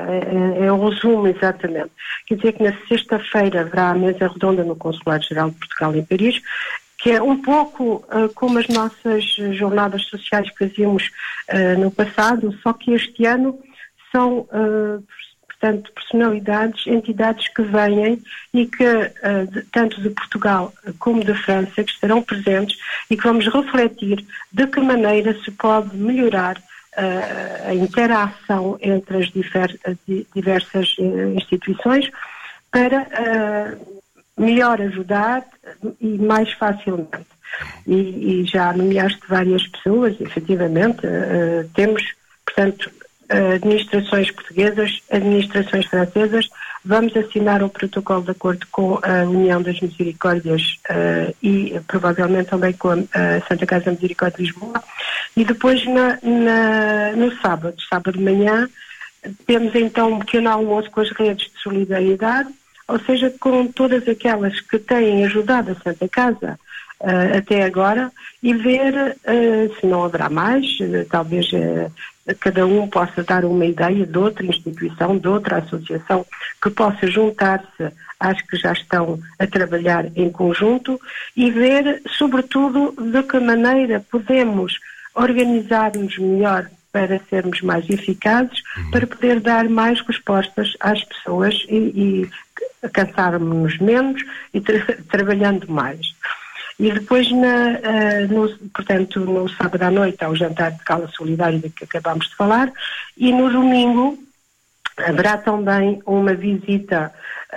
é o resumo, exatamente. Quer dizer que na sexta-feira haverá a mesa redonda no Consulado-Geral de Portugal em Paris, que é um pouco como as nossas jornadas sociais que fazíamos no passado, só que este ano são portanto, personalidades, entidades que vêm e que, tanto de Portugal como de França, que estarão presentes e que vamos refletir de que maneira se pode melhorar a interação entre as diversas instituições para melhor ajudar e mais facilmente. E já nomeaste várias pessoas, efetivamente, temos, portanto, administrações portuguesas, administrações francesas, vamos assinar um protocolo de acordo com a União das Misericórdias e provavelmente também com a Santa Casa Misericórdia de Lisboa, e depois no sábado de manhã, temos então um pequeno almoço com as redes de solidariedade, ou seja, com todas aquelas que têm ajudado a Santa Casa até agora, e ver se não haverá mais, talvez cada um possa dar uma ideia de outra instituição, de outra associação que possa juntar-se às que já estão a trabalhar em conjunto, e ver, sobretudo, de que maneira podemos organizar-nos melhor para sermos mais eficazes, para poder dar mais respostas às pessoas e cansarmos-nos menos e trabalhando mais. E depois, portanto, no sábado à noite há o jantar de gala solidário de que acabámos de falar, e no domingo haverá também uma visita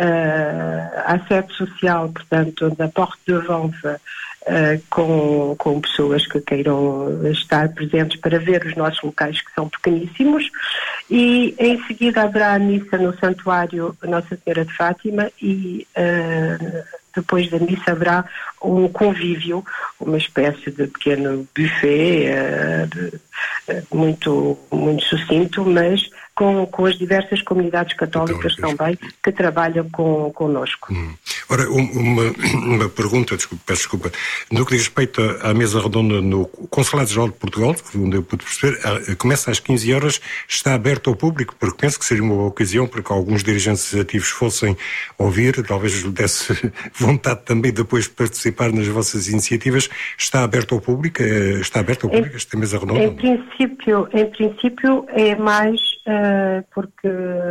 à sede social, portanto, da Porte de Vanves, com pessoas que queiram estar presentes para ver os nossos locais, que são pequeníssimos, e em seguida haverá a missa no Santuário Nossa Senhora de Fátima, e depois da missa haverá um convívio, uma espécie de pequeno buffet, muito, muito sucinto, mas com as diversas comunidades católicas também que trabalham connosco. Ora, uma pergunta, peço desculpa, no que diz respeito à mesa redonda no Consulado-Geral de Portugal, onde eu pude perceber, começa às 15 horas, está aberto ao público, porque penso que seria uma boa ocasião para que alguns dirigentes ativos fossem ouvir, talvez lhe desse vontade também depois de participar nas vossas iniciativas. Está aberto ao público? Está aberto ao público esta mesa redonda? Em princípio é mais porque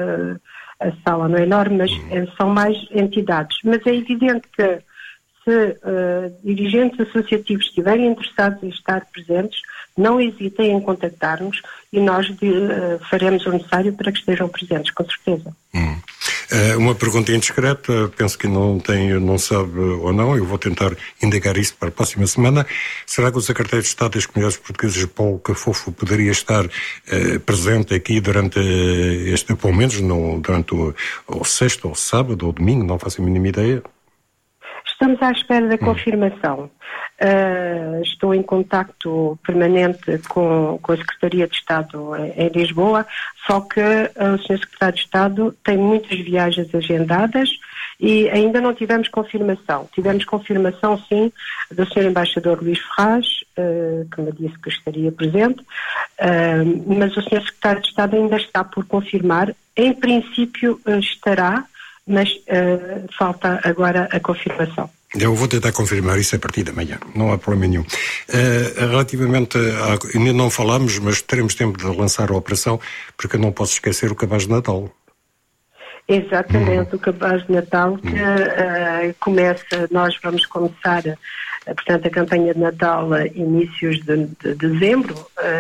a sala não é enorme, mas são mais entidades. Mas é evidente que se dirigentes associativos estiverem interessados em estar presentes, não hesitem em contactar-nos e nós faremos o necessário para que estejam presentes, com certeza. Uma pergunta indiscreta, penso que não sabe ou não, eu vou tentar indagar isso para a próxima semana. Será que o Secretário de Estado das Comunidades Portuguesas, Paulo Cafofo, poderia estar presente aqui durante pelo menos durante o sexto, ou sábado, ou domingo, não faço a mínima ideia? Estamos à espera da confirmação. Estou em contacto permanente com a Secretaria de Estado em Lisboa, só que o Sr. Secretário de Estado tem muitas viagens agendadas e ainda não tivemos confirmação. Tivemos confirmação, sim, do Sr. Embaixador Luís Ferraz, que me disse que estaria presente, mas o Sr. Secretário de Estado ainda está por confirmar. Em princípio estará, mas falta agora a confirmação. Eu vou tentar confirmar isso a partir da manhã, não há problema nenhum. Relativamente ainda não falámos, mas teremos tempo de lançar a operação, porque eu não posso esquecer o cabaz de Natal. Exatamente, o cabaz de Natal que nós vamos começar, portanto, a campanha de Natal a inícios de dezembro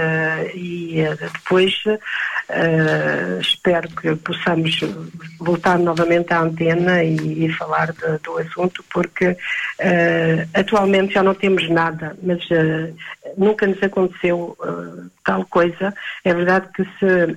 e depois espero que possamos voltar novamente à antena e falar do assunto, porque atualmente já não temos nada, mas nunca nos aconteceu tal coisa. É verdade que se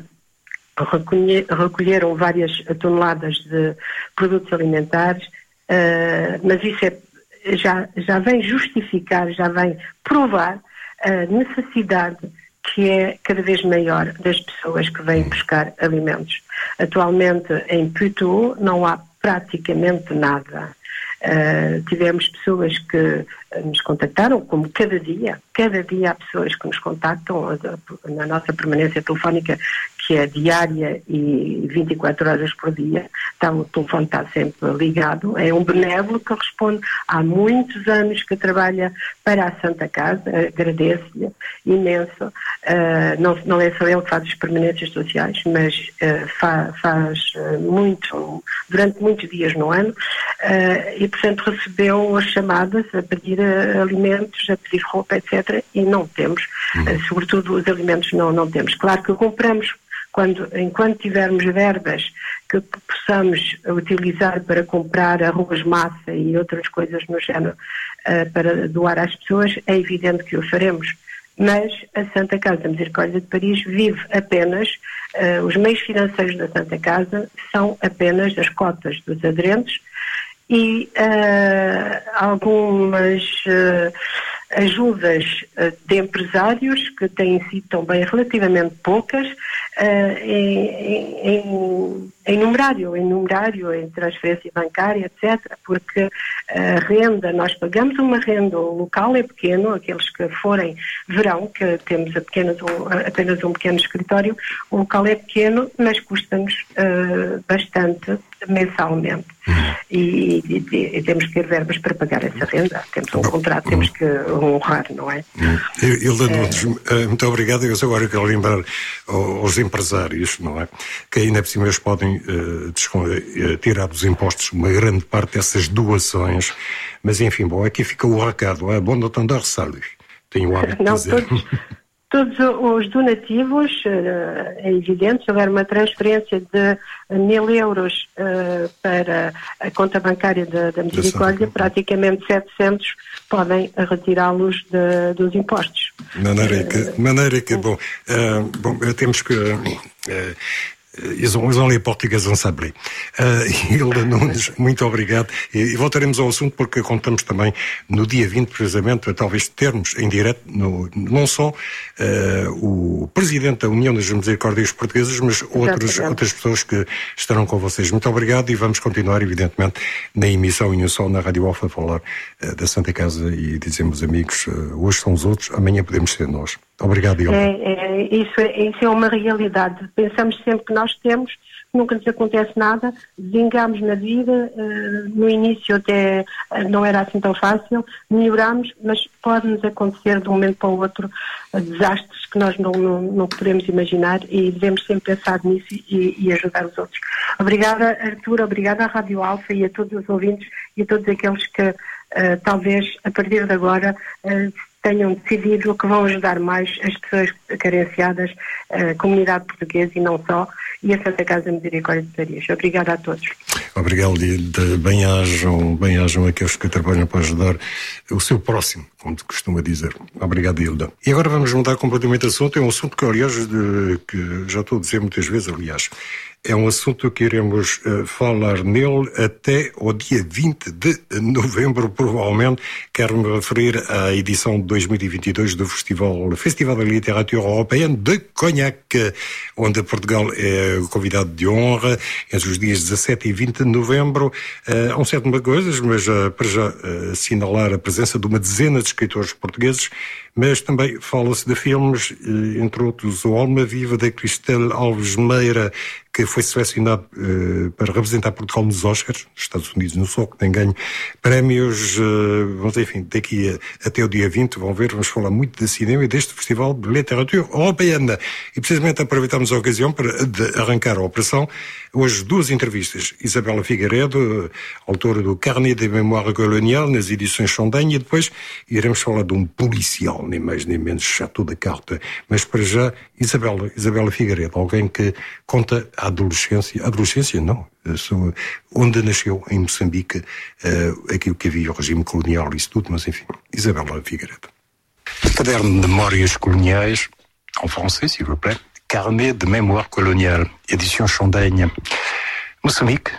recolheram várias toneladas de produtos alimentares, mas isso já vem justificar, já vem provar a necessidade que é cada vez maior das pessoas que vêm buscar alimentos. Atualmente em Puto não há praticamente nada. Tivemos pessoas que nos contactaram, como cada dia há pessoas que nos contactam na nossa permanência telefónica, que é diária e 24 horas por dia. O telefone está sempre ligado. É um benévolo que responde há muitos anos que trabalha para a Santa Casa. Agradeço-lhe imenso. Não é só ele que faz as permanências sociais, mas faz durante muitos dias no ano, e portanto recebeu as chamadas a pedir alimentos, a pedir roupa, etc. E não temos, sobretudo os alimentos não temos. Claro que compramos enquanto tivermos verbas que possamos utilizar para comprar arroz, massa e outras coisas no género para doar às pessoas, é evidente que o faremos. Mas a Santa Casa da Misericórdia de Paris vive apenas, os meios financeiros da Santa Casa são apenas as cotas dos aderentes e algumas ajudas de empresários, que têm sido também relativamente poucas, em numerário, em transferência bancária, etc., porque a renda, nós pagamos uma renda, o local é pequeno, aqueles que forem verão, que temos apenas um pequeno escritório, o local é pequeno, mas custa-nos bastante mensalmente. E temos que ter verbas para pagar essa renda. Temos um contrato, temos que honrar, não é? Hilda Nunes, muito obrigado. Eu agora quero lembrar aos empresários, não é? Que ainda por cima eles podem tirar dos impostos uma grande parte dessas doações. Mas enfim, bom, aqui fica o recado. É bom não andar sabe. Tenho o hábito de dizer. Todos os donativos, é evidente, se houver uma transferência de 1.000 euros para a conta bancária da Misericórdia, praticamente 700 podem retirá-los dos impostos. Maneira que bom, temos que... Ils ont les portugueses en sablé. Hilda Nunes, muito obrigado. E voltaremos ao assunto porque contamos também no dia 20, precisamente, talvez termos em direto não só o Presidente da União das Misericórdias Portuguesas, mas outras pessoas que estarão com vocês. Muito obrigado e vamos continuar, evidentemente, na emissão em um só na Rádio Alfa a falar da Santa Casa e dizemos, amigos, hoje são os outros, amanhã podemos ser nós. Obrigado, Hilda. Isso é uma realidade. Pensamos sempre que nós temos, nunca nos acontece nada, vingamos na vida, no início até não era assim tão fácil, melhoramos, mas pode-nos acontecer de um momento para o outro desastres que nós não podemos imaginar e devemos sempre pensar nisso e ajudar os outros. Obrigada, Artur, obrigada à Rádio Alfa e a todos os ouvintes e a todos aqueles que talvez a partir de agora tenham decidido que vão ajudar mais as pessoas carenciadas, a comunidade portuguesa e não só, e a Santa Casa Misericórdia de Paris. Obrigada a todos. Obrigado, Hilda. Bem-ajam aqueles que trabalham para ajudar o seu próximo, como se costuma dizer. Obrigado, Hilda. E agora vamos mudar completamente de assunto. É um assunto que, aliás, que já estou a dizer muitas vezes, aliás, É um assunto que iremos falar nele até o dia 20 de novembro, provavelmente. Quero-me referir à edição de 2022 do Festival da Literatura Europeana de Cognac, onde Portugal é o convidado de honra entre os dias 17 e 20 de novembro. Há um certo número de coisas, mas para já assinalar a presença de uma dezena de escritores portugueses, mas também fala-se de filmes, entre outros o Alma Viva da Cristel Alves Meira, que foi selecionado para representar Portugal nos Oscars, nos Estados Unidos, no Sol, que tem ganho prémios. Vamos, enfim, daqui até o dia 20, vamos falar muito de cinema e deste Festival de Literatura Europeana. E precisamente aproveitamos a ocasião para arrancar a operação. Hoje, duas entrevistas. Isabela Figueiredo, autora do Carnet de Mémoire Coloniale, nas edições Chondagne, e depois iremos falar de um policial, nem mais nem menos, Chateau de Carta. Mas para já, Isabela Figueiredo, alguém que conta a adolescência não, onde nasceu em Moçambique, aquilo que havia o regime colonial e isso tudo, mas enfim, Isabela Figueiredo. Caderno de Memórias Coloniais, en français, s'il vous plaît, Carnet de Mémoire Coloniale, édition Chondagne, Moçambique,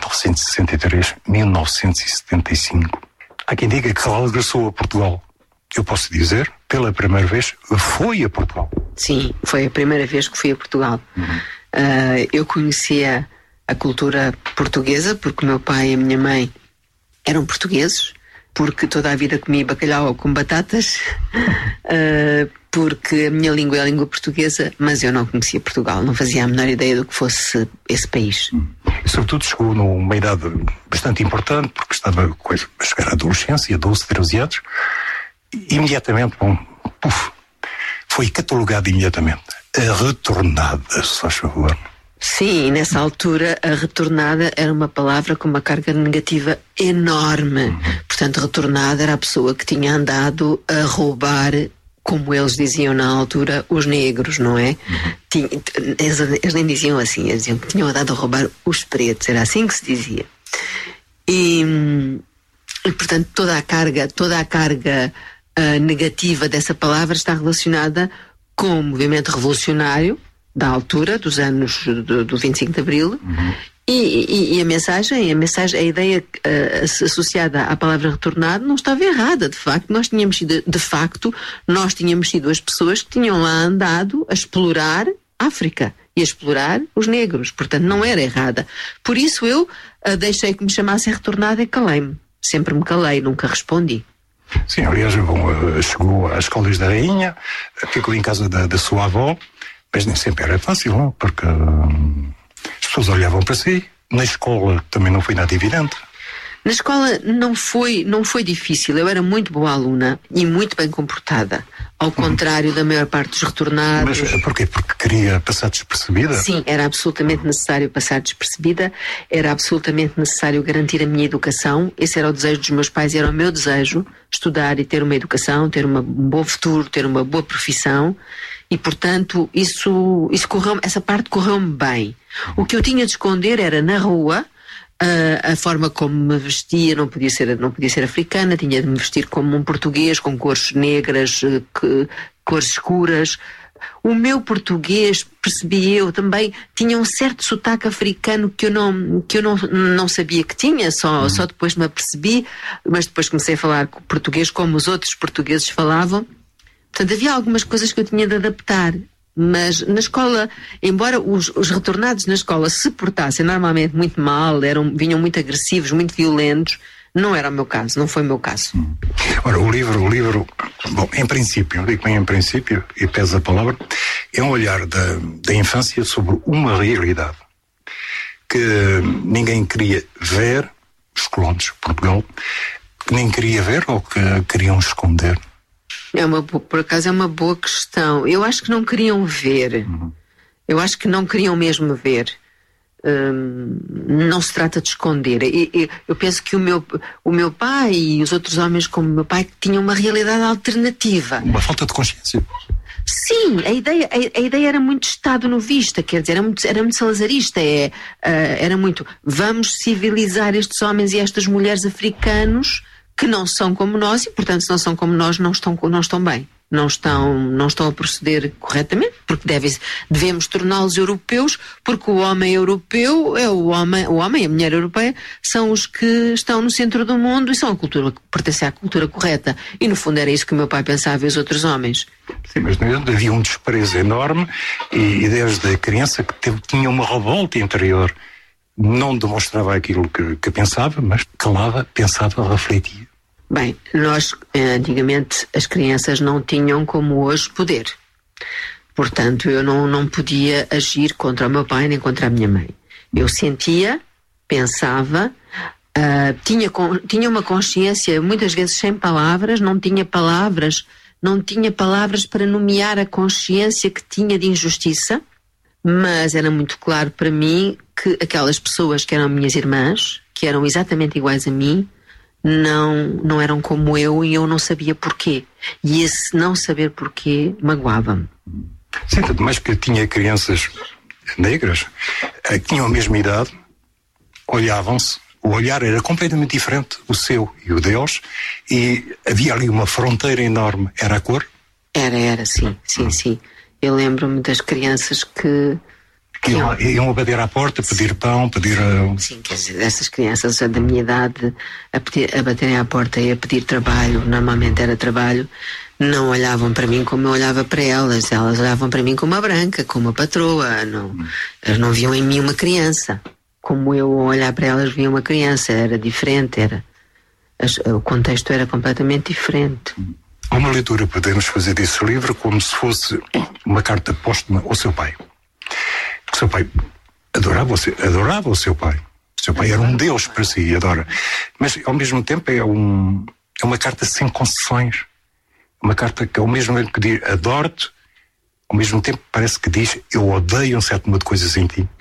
1963-1975. Há quem diga que regressou a Portugal. Eu posso dizer, pela primeira vez, foi a Portugal. Sim, foi a primeira vez que fui a Portugal. Eu conhecia a cultura portuguesa porque o meu pai e a minha mãe eram portugueses, porque toda a vida comi bacalhau com batatas, porque a minha língua é a língua portuguesa, mas eu não conhecia Portugal, não fazia a menor ideia do que fosse esse país. E sobretudo chegou numa idade bastante importante, porque estava a chegar à adolescência, 12, 13 anos, e imediatamente, foi catalogado imediatamente. A retornada, se faz favor. Sim, nessa altura a retornada era uma palavra com uma carga negativa enorme. Portanto, retornada era a pessoa que tinha andado a roubar, como eles diziam na altura, os negros, não é? Eles nem diziam assim, eles diziam que tinham andado a roubar os pretos, era assim que se dizia. E portanto, toda a carga negativa dessa palavra está relacionada com o movimento revolucionário da altura, dos anos do 25 de Abril, e a ideia associada à palavra retornado não estava errada. De facto, nós tínhamos sido as pessoas que tinham lá andado a explorar a África e a explorar os negros. Portanto, não era errada. Por isso eu deixei que me chamassem retornada e calei-me. Sempre me calei, nunca respondi. Sim, aliás, chegou às Escolas da Rainha, ficou em casa da sua avó, mas nem sempre era fácil, não? Porque as pessoas olhavam para si. Na escola também não foi nada evidente. Na escola não foi difícil. Eu era muito boa aluna e muito bem comportada, ao contrário da maior parte dos retornados. Mas porquê? Porque queria passar despercebida? Sim, era absolutamente necessário passar despercebida, era absolutamente necessário garantir a minha educação. Esse era o desejo dos meus pais e era o meu desejo, estudar e ter uma educação, ter um bom futuro, ter uma boa profissão. E, portanto, essa parte correu-me bem. O que eu tinha de esconder era na rua. A forma como me vestia não podia ser africana, tinha de me vestir como um português, com cores negras, cores escuras. O meu português, percebi eu também, tinha um certo sotaque africano que eu não sabia que tinha, só depois me apercebi, mas depois comecei a falar português como os outros portugueses falavam. Portanto, havia algumas coisas que eu tinha de adaptar. Mas na escola, embora os retornados na escola se portassem normalmente muito mal, vinham muito agressivos, muito violentos, não era o meu caso, não foi o meu caso. Ora, o livro, bom, em princípio, eu digo bem em princípio, e pesa a palavra, é um olhar da infância sobre uma realidade que ninguém queria ver, os colonos de Portugal, que nem queria ver ou que queriam esconder. Por acaso é uma boa questão. Eu acho que não queriam ver. Eu acho que não queriam mesmo ver. Não se trata de esconder. Eu penso que o meu pai e os outros homens como o meu pai tinham uma realidade alternativa. Uma falta de consciência. Sim, a ideia era muito Estado novista, quer dizer, era muito salazarista, era muito, vamos civilizar estes homens e estas mulheres africanos que não são como nós e, portanto, se não são como nós, não estão bem. não estão a proceder corretamente, porque devemos torná-los europeus, porque o homem europeu é o homem e a mulher europeia são os que estão no centro do mundo e são a cultura que pertence à cultura correta. E no fundo era isso que o meu pai pensava e os outros homens. Sim, mas havia um desprezo enorme e desde a criança que tinha uma revolta interior. Não demonstrava aquilo que pensava, mas calava, pensava, refletia. Bem, nós, antigamente, as crianças não tinham como hoje poder. Portanto, eu não podia agir contra o meu pai nem contra a minha mãe. Eu sentia, pensava, tinha uma consciência, muitas vezes sem palavras, não tinha palavras para nomear a consciência que tinha de injustiça, mas era muito claro para mim que aquelas pessoas que eram minhas irmãs, que eram exatamente iguais a mim, não eram como eu e eu não sabia porquê. E esse não saber porquê magoava-me. Sim, tanto mais que tinha crianças negras, que tinham a mesma idade, olhavam-se, o olhar era completamente diferente, o seu e o deles, e havia ali uma fronteira enorme. Era a cor? Era, sim. Eu lembro-me das crianças que iam a bater à porta, pedir pão, pedir... Sim, quer dizer, essas crianças da minha idade a baterem à porta e a pedir trabalho, normalmente era trabalho, não olhavam para mim como eu olhava para elas olhavam para mim como uma branca, como uma patroa, elas não viam em mim uma criança. Como eu olhar para elas via uma criança, era diferente, o contexto era completamente diferente. Uma leitura podemos fazer desse livro como se fosse uma carta póstuma ao seu pai. O seu pai adorava o seu pai. O seu pai era um Deus para si, adora. Mas, ao mesmo tempo, é uma carta sem concessões. Uma carta que, ao mesmo tempo que diz adoro-te, ao mesmo tempo parece que diz eu odeio um certo número de coisas em ti.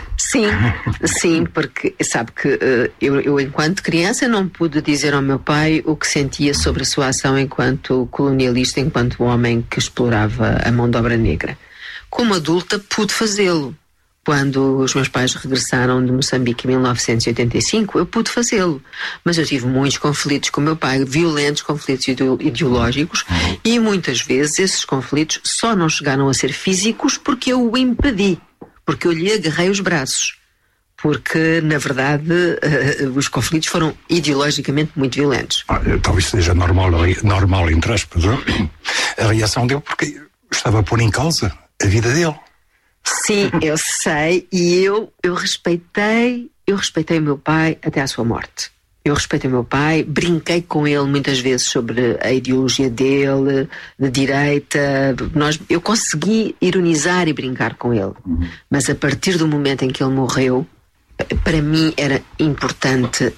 Sim, porque sabe que eu enquanto criança não pude dizer ao meu pai o que sentia sobre a sua ação enquanto colonialista, enquanto homem que explorava a mão de obra negra. Como adulta pude fazê-lo. Quando os meus pais regressaram de Moçambique em 1985, eu pude fazê-lo. Mas eu tive muitos conflitos com o meu pai, violentos conflitos ideológicos, e muitas vezes esses conflitos só não chegaram a ser físicos porque eu o impedi, porque eu lhe agarrei os braços. Porque, na verdade, os conflitos foram ideologicamente muito violentos. Talvez seja normal entre aspas, a reação dele, porque estava a pôr em causa a vida dele. Sim, eu sei, e eu respeitei o meu pai até à sua morte. Eu respeitei o meu pai, brinquei com ele muitas vezes sobre a ideologia dele, de direita. Eu consegui ironizar e brincar com ele. Mas a partir do momento em que ele morreu, para mim era importante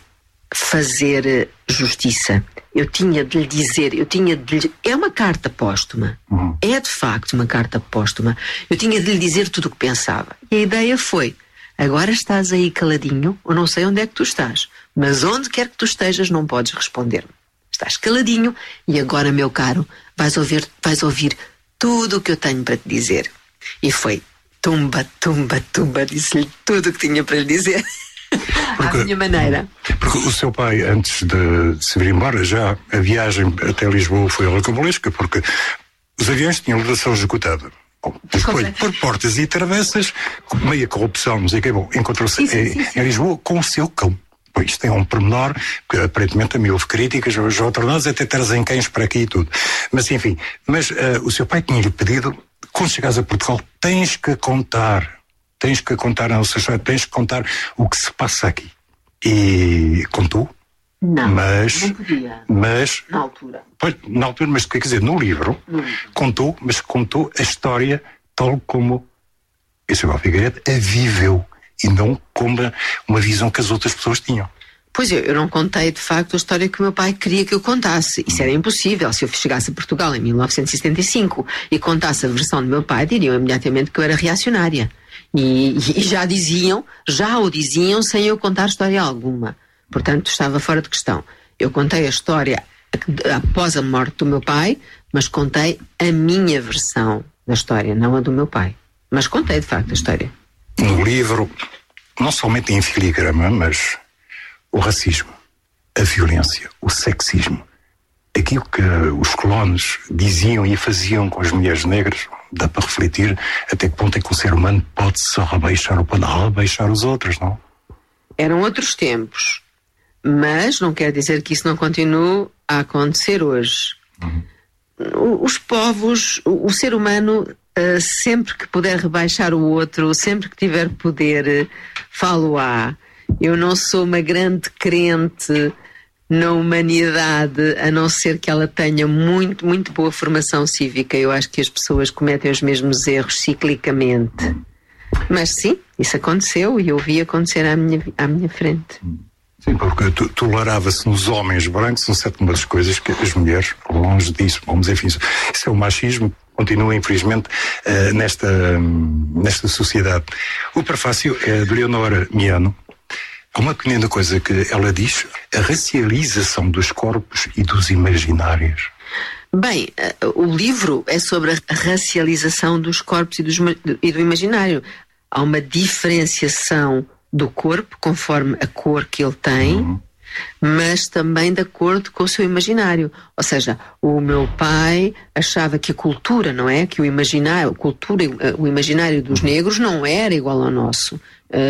fazer justiça. Eu tinha de lhe dizer, é uma carta póstuma. É de facto uma carta póstuma. Eu tinha de lhe dizer tudo o que pensava. E a ideia foi: agora estás aí caladinho, eu não sei onde é que tu estás, mas onde quer que tu estejas não podes responder-me. Estás caladinho e agora, meu caro, vais ouvir tudo o que eu tenho para te dizer. E foi tumba, disse-lhe tudo o que tinha para lhe dizer. À minha maneira. Porque o seu pai, antes de se vir embora, já a viagem até Lisboa foi rocambolesca, porque os aviões tinham lotação esgotada. Por portas e travessas, meia corrupção, não sei o que. Bom, encontrou-se em Lisboa com o seu cão. Pois isto é um pormenor, que aparentemente também houve críticas, os autornados até trazem cães para aqui e tudo. Mas enfim, o seu pai tinha-lhe pedido, quando chegares a Portugal, tens que contar a nossa história, tens que contar o que se passa aqui. E contou? Não, mas, não podia. Mas, na altura. Pois, na altura, mas quer dizer, no livro, contou a história tal como Isabel Figueiredo a viveu e não como uma visão que as outras pessoas tinham. Pois eu não contei de facto a história que o meu pai queria que eu contasse. Isso era impossível. Se eu chegasse a Portugal em 1975 e contasse a versão do meu pai, diriam imediatamente que eu era reacionária. E já o diziam sem eu contar história alguma. Portanto, estava fora de questão. Eu contei a história após a morte do meu pai, mas contei a minha versão da história, não a do meu pai. Mas contei de facto a história. No livro, não somente em filigrama, mas o racismo, a violência, o sexismo, aquilo que os colonos diziam e faziam com as mulheres negras, dá para refletir até que ponto é que o ser humano pode se rebaixar ou pode rebaixar os outros, não? Eram outros tempos, mas não quer dizer que isso não continue a acontecer hoje. Os povos, o ser humano, sempre que puder rebaixar o outro, sempre que tiver poder, falo-á. Eu não sou uma grande crente na humanidade, a não ser que ela tenha muito, muito boa formação cívica. Eu acho que as pessoas cometem os mesmos erros ciclicamente. Mas sim, isso aconteceu e eu vi acontecer à minha frente. Sim, porque tolerava-se nos homens brancos um certo número de coisas que as mulheres, longe disso, vamos, enfim, isso é o machismo, continua infelizmente nesta sociedade. O prefácio é de Leonora Miano. Uma pequena coisa que ela diz: a racialização dos corpos e dos imaginários. Bem, o livro é sobre a racialização dos corpos e do imaginário. Há uma diferenciação do corpo conforme a cor que ele tem, mas também de acordo com o seu imaginário. Ou seja, o meu pai achava que a cultura, não é? Que o imaginário, o imaginário dos negros não era igual ao nosso.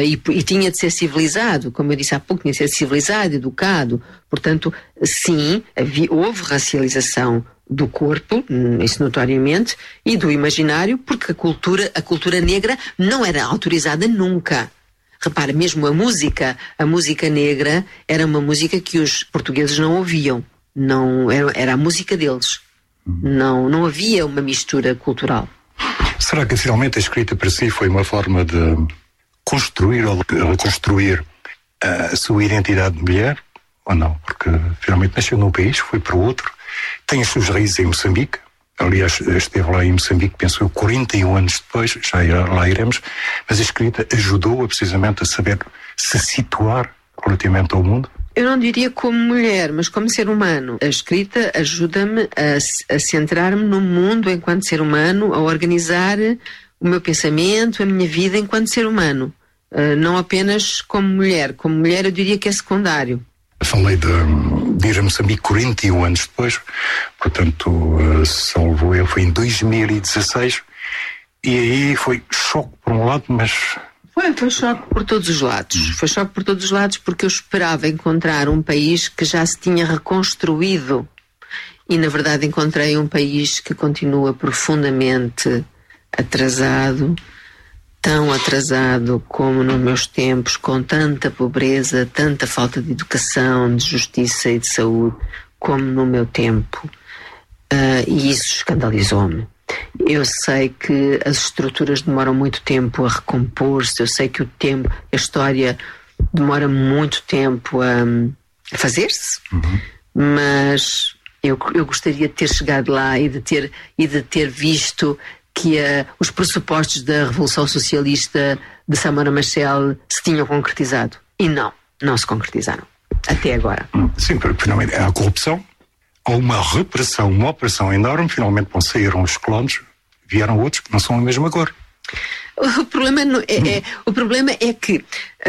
E tinha de ser civilizado, como eu disse há pouco, tinha de ser civilizado, educado. Portanto, sim, houve racialização do corpo, isso notoriamente, e do imaginário, porque a cultura negra não era autorizada nunca. Repara, mesmo a música negra era uma música que os portugueses não ouviam. Não, era a música deles. Não havia uma mistura cultural. Será que finalmente a escrita para si foi uma forma de construir ou reconstruir a sua identidade de mulher? Ou não? Porque finalmente nasceu num país, foi para o outro, tem as suas raízes em Moçambique. Aliás, esteve lá em Moçambique, penso eu, 41 anos depois, já lá iremos, mas a escrita ajudou-a precisamente a saber se situar relativamente ao mundo? Eu não diria como mulher, mas como ser humano. A escrita ajuda-me a centrar-me no mundo enquanto ser humano, a organizar o meu pensamento, a minha vida enquanto ser humano. Não apenas como mulher. Como mulher eu diria que é secundário. Falei de ir a Moçambique 41 anos depois, portanto, salvo eu, foi em 2016, e aí foi choque por um lado, mas... Foi choque por todos os lados. Foi choque por todos os lados porque eu esperava encontrar um país que já se tinha reconstruído e, na verdade, encontrei um país que continua profundamente atrasado, tão atrasado como nos meus tempos, com tanta pobreza, tanta falta de educação, de justiça e de saúde, como no meu tempo. E isso escandalizou-me. Eu sei que as estruturas demoram muito tempo a recompor-se, eu sei que a história demora muito tempo a fazer-se, mas eu gostaria de ter chegado lá e de ter visto que os pressupostos da Revolução Socialista de Samora Machel se tinham concretizado. E não se concretizaram. Até agora. Sim, porque finalmente há a corrupção, há uma repressão, uma operação enorme, finalmente quando saíram os colonos, vieram outros que não são a mesma cor. O problema é que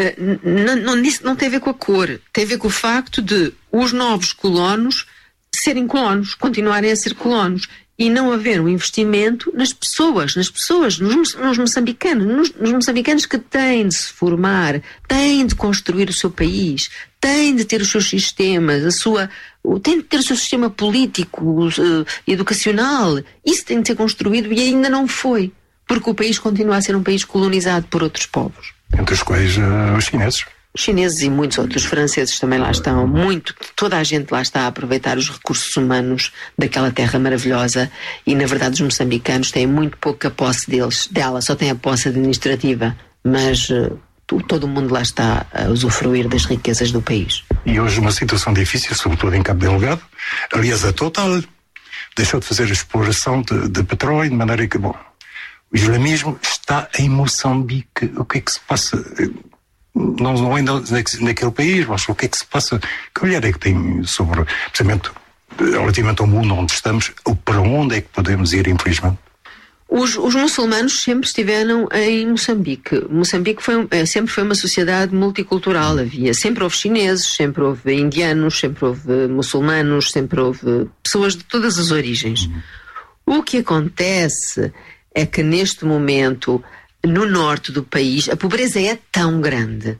não tem a ver com a cor, tem a ver com o facto de os novos colonos serem colonos, continuarem a ser colonos. E não haver um investimento nas pessoas, nos moçambicanos, nos moçambicanos que têm de se formar, têm de construir o seu país, têm de ter os seus sistemas, têm de ter o seu sistema político, educacional. Isso tem de ser construído e ainda não foi, porque o país continua a ser um país colonizado por outros povos. Entre os quais os chineses. Os chineses e muitos outros, franceses também lá estão, toda a gente lá está a aproveitar os recursos humanos daquela terra maravilhosa e, na verdade, os moçambicanos têm muito pouca posse dela, só têm a posse administrativa, mas todo o mundo lá está a usufruir das riquezas do país. E hoje uma situação difícil, sobretudo em Cabo Delgado. Aliás, a Total deixou de fazer a exploração de petróleo, de maneira que, o islamismo está em Moçambique. O que é que se passa? Não ainda naquele país, mas o que é que se passa? Que olhar é que tem sobre, precisamente, relativamente ao mundo onde estamos, ou para onde é que podemos ir, infelizmente? Os muçulmanos sempre estiveram em Moçambique. Moçambique sempre foi uma sociedade multicultural. Sempre houve chineses, sempre houve indianos, sempre houve muçulmanos, sempre houve pessoas de todas as origens. O que acontece é que neste momento, no norte do país, a pobreza é tão grande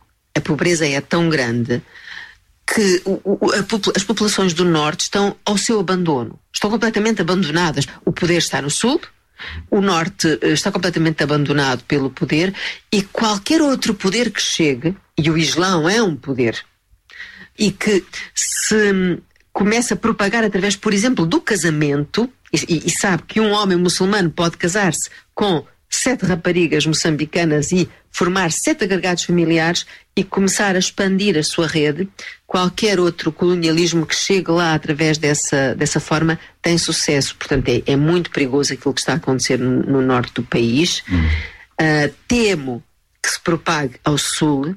que as populações do norte estão ao seu abandono. Estão completamente abandonadas. O poder está no sul, o norte está completamente abandonado pelo poder, e qualquer outro poder que chegue, e o Islão é um poder, e que se começa a propagar através, por exemplo, do casamento, e sabe que um homem muçulmano pode casar-se com 7 raparigas moçambicanas e formar 7 agregados familiares e começar a expandir a sua rede, qualquer outro colonialismo que chegue lá através dessa forma tem sucesso. Portanto, é muito perigoso aquilo que está a acontecer no norte do país. Temo que se propague ao sul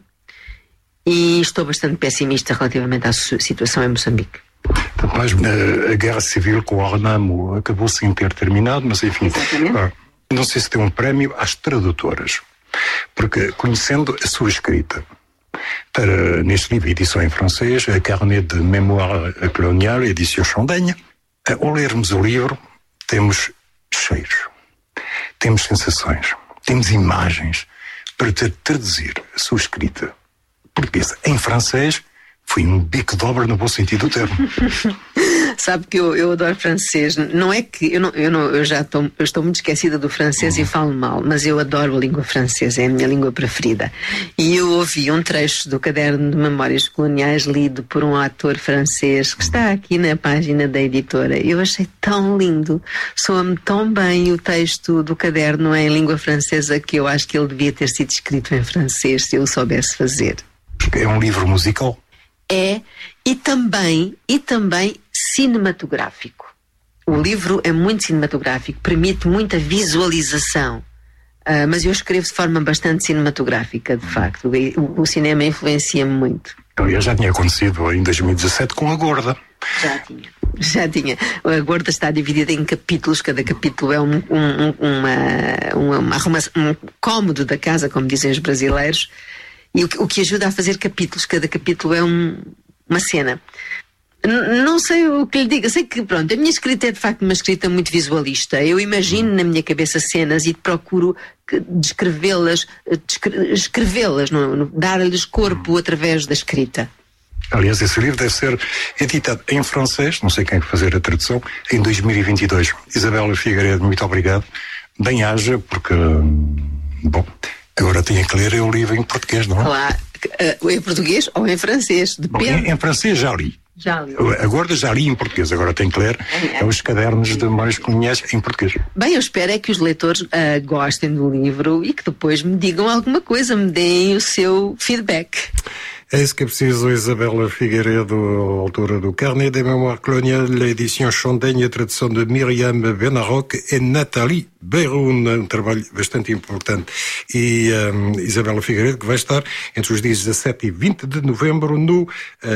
e estou bastante pessimista relativamente à situação em Moçambique. Mas a guerra civil com o Renamo acabou sem ter terminado, mas enfim... Não sei se tem um prémio às tradutoras, porque conhecendo a sua escrita, neste livro, edição em francês, a Carnet de Mémoire Coloniale, edição Chandaigne, ao lermos o livro, temos cheiros, temos sensações, temos imagens para traduzir a sua escrita portuguesa em francês. Foi um bico de obra no bom sentido do termo. Sabe que eu adoro francês. Não é que eu estou muito esquecida do francês e falo mal, mas eu adoro a língua francesa, é a minha língua preferida. E eu ouvi um trecho do Caderno de Memórias Coloniais lido por um ator francês que está aqui na página da editora. Eu achei tão lindo, soa-me tão bem o texto do caderno em língua francesa, que eu acho que ele devia ter sido escrito em francês se eu o soubesse fazer. É um livro musical? É, e também cinematográfico. O livro é muito cinematográfico, permite muita visualização, mas eu escrevo de forma bastante cinematográfica, de facto. O cinema influencia-me muito. Aliás, já tinha acontecido em 2017 com A Gorda. Já tinha. A Gorda está dividida em capítulos, cada capítulo é um cômodo da casa, como dizem os brasileiros. E o que ajuda a fazer capítulos, cada capítulo é uma cena. Não sei o que lhe diga, sei que, pronto, a minha escrita é de facto uma escrita muito visualista. Eu imagino na minha cabeça cenas e procuro descrevê-las, escrevê-las, dar-lhes corpo através da escrita. Aliás, esse livro deve ser editado em francês, não sei quem vai fazer a tradução, em 2022. Isabela Figueiredo, muito obrigado. Bem-haja, porque, bom... Agora tinha que ler o livro em português, não é? Claro, em português ou em francês, depende. Bom, em francês já li. Agora já li em português, agora tenho que ler os cadernos de memórias coloniais em português. Bem, eu espero é que os leitores gostem do livro e que depois me digam alguma coisa, me deem o seu feedback. É isso que é preciso. Isabela Figueiredo, autora do Carnet des Mémoires Coloniales, a edição Chandaigne, a tradução de Myriam Benarroque e Nathalie Beyroun, um trabalho bastante importante. E Isabela Figueiredo, que vai estar entre os dias 17 e 20 de novembro no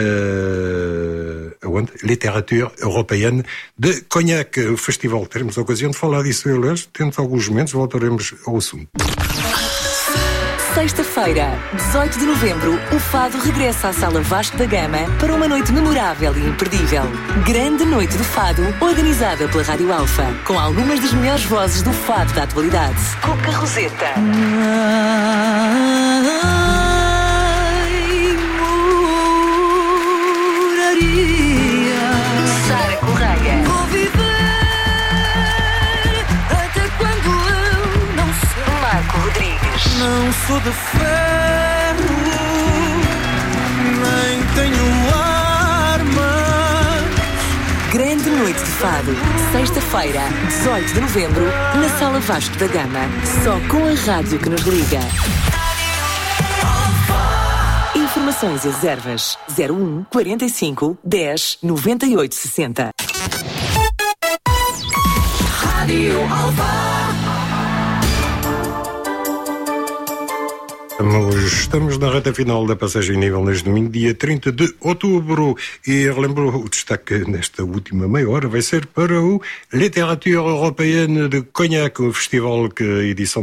Literatura Européenne de Cognac, o festival. Teremos a ocasião de falar disso, aliás, temos alguns momentos, voltaremos ao assunto. Sexta-feira, 18 de novembro, o Fado regressa à Sala Vasco da Gama para uma noite memorável e imperdível. Grande Noite do Fado, organizada pela Rádio Alfa, com algumas das melhores vozes do fado da atualidade. Cuca Roseta. Sara Correia. Vou viver até quando eu não sei. Marco Rodrigues. Não sou de ferro, nem tenho armas. Grande Noite de Fado, sexta-feira, 18 de novembro, na Sala Vasco da Gama. Só com a rádio que nos liga. Informações e reservas 01 45 10 98 60. Rádio Alfa. Estamos na reta final da passagem nível neste domingo, dia 30 de outubro, e relembro o destaque nesta última meia hora vai ser para o Literature Européenne de Cognac, o festival que a edição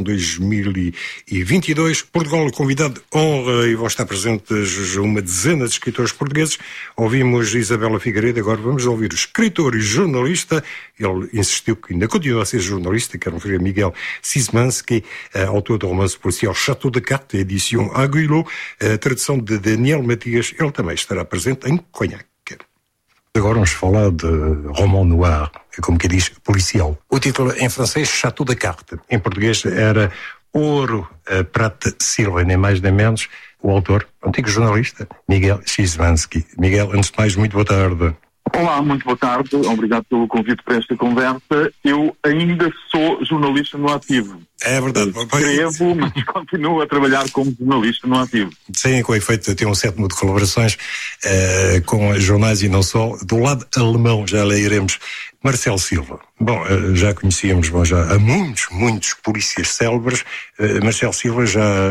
2022, Portugal convidado de honra, e vão estar presentes uma dezena de escritores portugueses. Ouvimos Isabela Figueiredo, agora vamos ouvir o escritor e jornalista. Ele insistiu que ainda continua a ser jornalista, quero referir a Miguel Szymanski, autor do romance policial Château de Cartes, edição Aguilot, a tradução de Daniel Matias. Ele também estará presente em Cognac. Agora vamos falar de roman noir, como que diz, policial. O título em francês, Château de Cartes. Em português era Ouro, Prata, Silva, nem mais nem menos. O autor, antigo jornalista, Miguel Szymanski. Miguel, antes de mais, muito boa tarde. Olá, muito boa tarde. Obrigado pelo convite para esta conversa. Eu ainda sou jornalista no ativo. É verdade. Escrevo, mas continuo a trabalhar como jornalista no ativo. Sim, com efeito, tem um certo número de colaborações com jornais e não só. Do lado alemão, já lá iremos. Marcelo Silva. Bom, já conhecíamos já há muitos polícias célebres. Marcelo Silva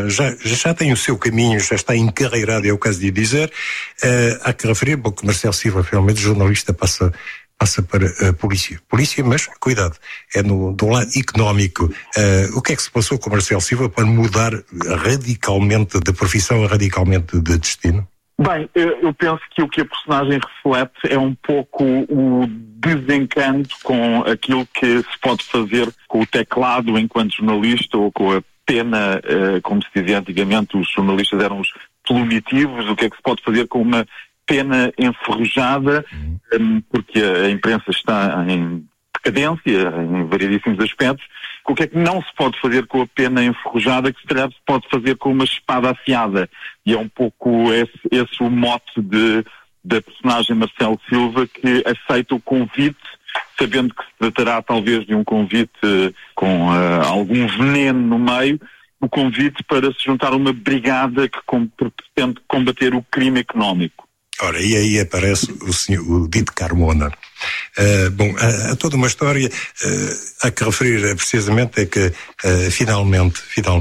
já tem o seu caminho, já está encarreirado, é o caso de dizer. Há que referir, bom, que Marcelo Silva, finalmente, jornalista, passa para a polícia. Polícia, mas cuidado, é do lado económico. O que é que se passou com Marcelo Silva para mudar radicalmente de profissão, radicalmente de destino? Bem, eu penso que o que a personagem reflete é um pouco o desencanto com aquilo que se pode fazer com o teclado enquanto jornalista, ou com a pena, como se dizia antigamente, os jornalistas eram os plumitivos, o que é que se pode fazer com uma pena enferrujada, porque a imprensa está em decadência, em variedíssimos aspectos. O que é que não se pode fazer com a pena enferrujada, que se calhar se pode fazer com uma espada afiada? E é um pouco esse o mote da personagem Marcelo Silva, que aceita o convite, sabendo que se tratará talvez de um convite com algum veneno no meio, o convite para se juntar a uma brigada que pretende combater o crime económico. Ora, e aí aparece o Dito Carmona. Bom, há toda uma história, há que referir precisamente é que finalmente,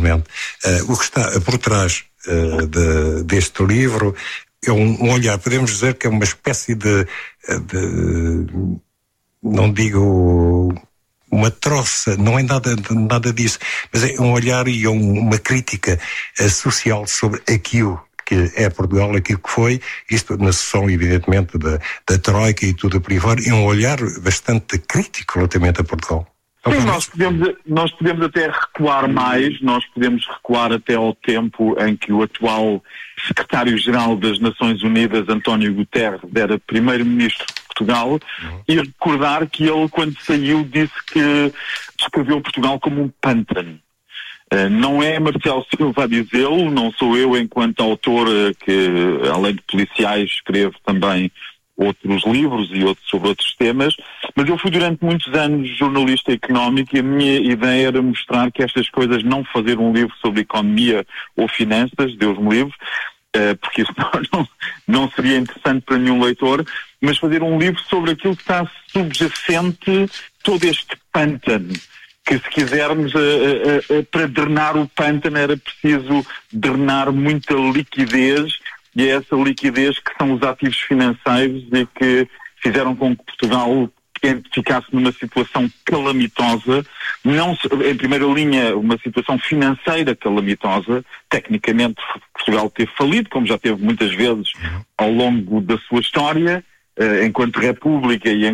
o que está por trás deste livro é um olhar, podemos dizer que é uma espécie de não digo uma troça, não é nada disso, mas é um olhar e uma crítica social sobre aquilo que é Portugal, aquilo que foi, isto na sessão, evidentemente, da Troika e tudo por aí fora, e um olhar bastante crítico relativamente a Portugal. Sim, nós podemos até recuar mais, nós podemos recuar até ao tempo em que o atual secretário-geral das Nações Unidas, António Guterres, era primeiro-ministro de Portugal, e recordar que ele, quando saiu, disse que descreveu Portugal como um pântano. Não é Marcelo Silva a dizê-lo, não sou eu, enquanto autor, que além de policiais escrevo também outros livros e sobre outros temas, mas eu fui durante muitos anos jornalista económico, e a minha ideia era mostrar que estas coisas, não fazer um livro sobre economia ou finanças, Deus me livre, porque isso não seria interessante para nenhum leitor, mas fazer um livro sobre aquilo que está subjacente, todo este pântano, que se quisermos, para drenar o pântano era preciso drenar muita liquidez, e é essa liquidez que são os ativos financeiros e que fizeram com que Portugal ficasse numa situação calamitosa, não, em primeira linha, uma situação financeira calamitosa. Tecnicamente, Portugal teve falido, como já teve muitas vezes ao longo da sua história, enquanto república e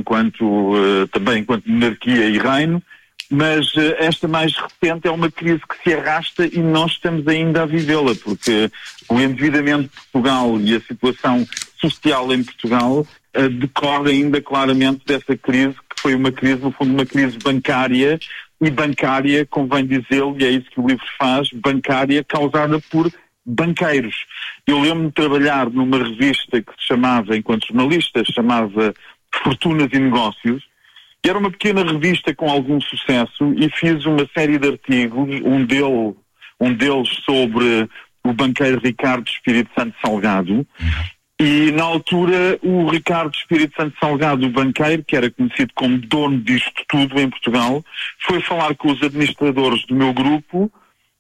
também enquanto monarquia e reino. Mas esta mais recente é uma crise que se arrasta e nós estamos ainda a vivê-la, porque o endividamento de Portugal e a situação social em Portugal decorre ainda claramente dessa crise, que foi uma crise, no fundo, uma crise bancária, e bancária, convém dizê-lo, e é isso que o livro faz, bancária causada por banqueiros. Eu lembro-me de trabalhar numa revista que se chamava, enquanto jornalista, chamava Fortunas e Negócios, e era uma pequena revista com algum sucesso, e fiz uma série de artigos, um deles sobre o banqueiro Ricardo Espírito Santo Salgado, e na altura o Ricardo Espírito Santo Salgado, o banqueiro, que era conhecido como dono disto tudo em Portugal, foi falar com os administradores do meu grupo,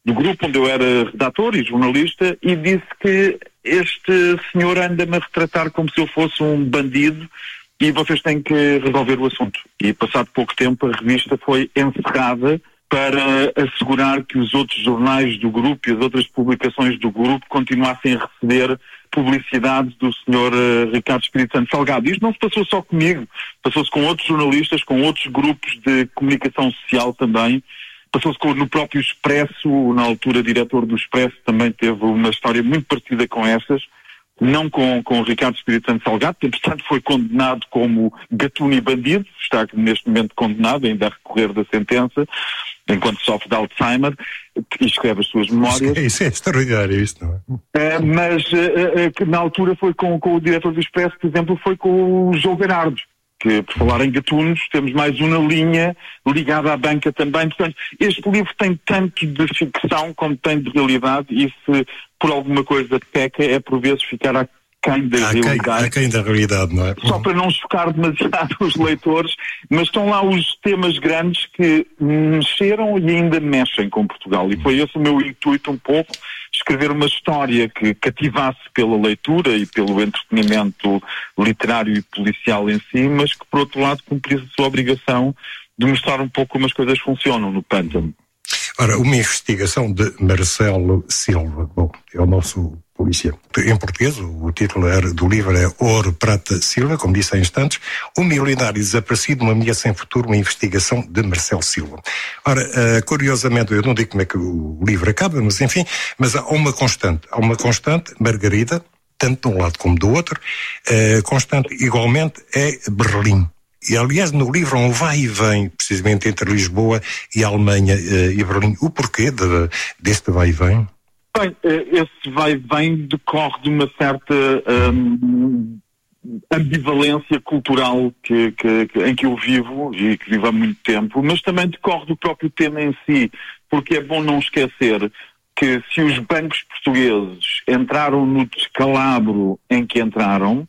do grupo onde eu era redator e jornalista, e disse que este senhor anda-me a retratar como se eu fosse um bandido e vocês têm que resolver o assunto. E passado pouco tempo a revista foi encerrada para assegurar que os outros jornais do grupo e as outras publicações do grupo continuassem a receber publicidade do Sr. Ricardo Espírito Santo Salgado. Isto não se passou só comigo, passou-se com outros jornalistas, com outros grupos de comunicação social também, passou-se no próprio Expresso, na altura diretor do Expresso, também teve uma história muito parecida com essas, não com o Ricardo Espírito Santo Salgado, que portanto foi condenado como gatuno e bandido, está neste momento condenado, ainda a recorrer da sentença, enquanto sofre de Alzheimer e escreve as suas memórias. Isso é extraordinário, isso, não é? Mas na altura foi com o diretor do Expresso, por exemplo, foi com o João Bernardo, que, por falar em gatunos, temos mais uma linha ligada à banca também. Portanto, este livro tem tanto de ficção como tem de realidade, e se por alguma coisa peca é por vezes ficar aquém da realidade. Aquém da realidade, não é? Só para não chocar demasiado os leitores, mas estão lá os temas grandes que mexeram e ainda mexem com Portugal. E foi esse o meu intuito um pouco, escrever uma história que cativasse pela leitura e pelo entretenimento literário e policial em si, mas que por outro lado cumprisse a sua obrigação de mostrar um pouco como as coisas funcionam no pântano. Ora, uma investigação de Marcelo Silva. Bom, é o nosso polícia. Em português, o título do livro é Ouro, Prata, Silva, como disse há instantes, um milionário desaparecido, uma ameaça sem futuro, uma investigação de Marcelo Silva. Ora, curiosamente, eu não digo como é que o livro acaba, mas enfim, mas há uma constante, Margarida, tanto de um lado como do outro, constante igualmente é Berlim. E, aliás, no livro há um vai e vem, precisamente entre Lisboa e a Alemanha e Berlim. O porquê deste vai e vem? Bem, esse vai e vem decorre de uma certa ambivalência cultural em que eu vivo e que vivo há muito tempo, mas também decorre do próprio tema em si, porque é bom não esquecer que se os bancos portugueses entraram no descalabro em que entraram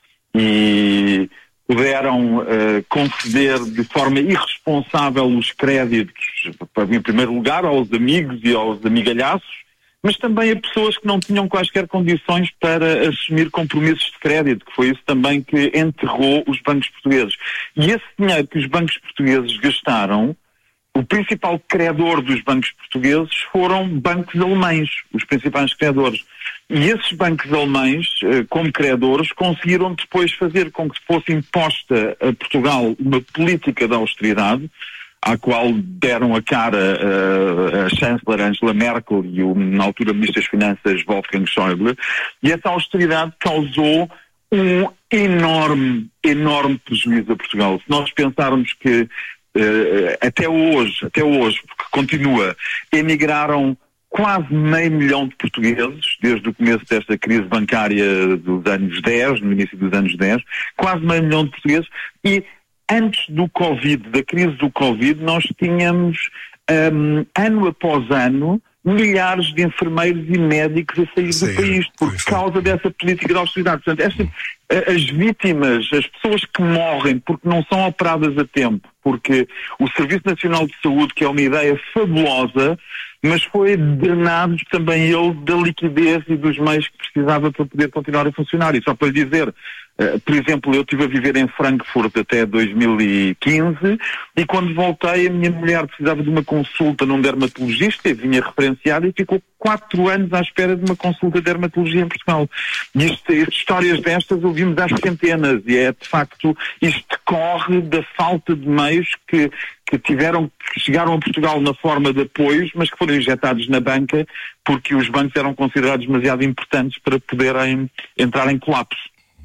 e puderam conceder de forma irresponsável os créditos, em primeiro lugar, aos amigos e aos amigalhaços, mas também a pessoas que não tinham quaisquer condições para assumir compromissos de crédito, que foi isso também que enterrou os bancos portugueses. E esse dinheiro que os bancos portugueses gastaram, o principal credor dos bancos portugueses foram bancos alemães, os principais credores. E esses bancos alemães, como credores, conseguiram depois fazer com que fosse imposta a Portugal uma política de austeridade, à qual deram a cara a chanceler Angela Merkel e o, na altura, ministro das Finanças Wolfgang Schäuble, e essa austeridade causou um enorme prejuízo a Portugal. Se nós pensarmos que até hoje, porque continua, emigraram quase 500 mil de portugueses, desde o começo desta crise bancária dos anos 10, no início dos anos 10, quase 500 mil de portugueses, e antes do Covid, da crise do Covid, nós tínhamos, ano após ano, milhares de enfermeiros e médicos a sair do país por causa dessa política de austeridade. Portanto, as vítimas, as pessoas que morrem porque não são operadas a tempo, porque o Serviço Nacional de Saúde, que é uma ideia fabulosa, mas foi drenado também ele da liquidez e dos meios que precisava para poder continuar a funcionar. E só para lhe dizer, por exemplo, eu estive a viver em Frankfurt até 2015 e quando voltei a minha mulher precisava de uma consulta num dermatologista e vinha referenciada e ficou 4 anos à espera de uma consulta de dermatologia em Portugal. E histórias destas ouvimos às centenas e é de facto, isto decorre da falta de meios que chegaram a Portugal na forma de apoios, mas que foram injetados na banca porque os bancos eram considerados demasiado importantes para poderem entrar em colapso.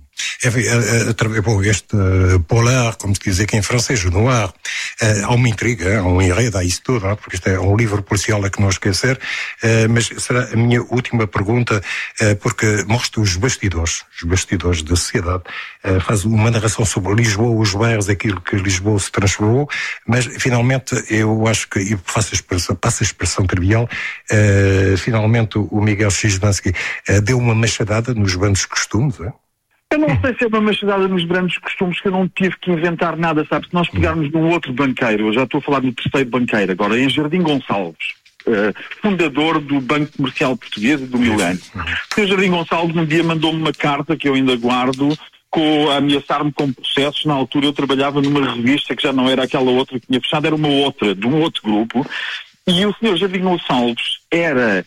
Bom, este polar, como se diz aqui em francês, o noir, há uma intriga, há um enredo, há isso tudo, não? Porque isto é um livro policial a que não esquecer, mas será a minha última pergunta, porque mostra os bastidores da sociedade, faz uma narração sobre Lisboa, os bairros, aquilo que Lisboa se transformou, mas finalmente eu acho que, e passo a expressão trivial, finalmente o Miguel Chizmansky deu uma machadada nos bandos de costumes, é? Eu não sei se é uma machadada nos grandes costumes, que eu não tive que inventar nada, sabe? Se nós pegarmos num outro banqueiro, eu já estou a falar do terceiro banqueiro agora, em Jardim Gonçalves, fundador do Banco Comercial Português e do Milênio. O Sr. Jardim Gonçalves um dia mandou-me uma carta que eu ainda guardo, a ameaçar-me com processos. Na altura eu trabalhava numa revista que já não era aquela outra que tinha fechado, era uma outra, de um outro grupo, e o Sr. Jardim Gonçalves era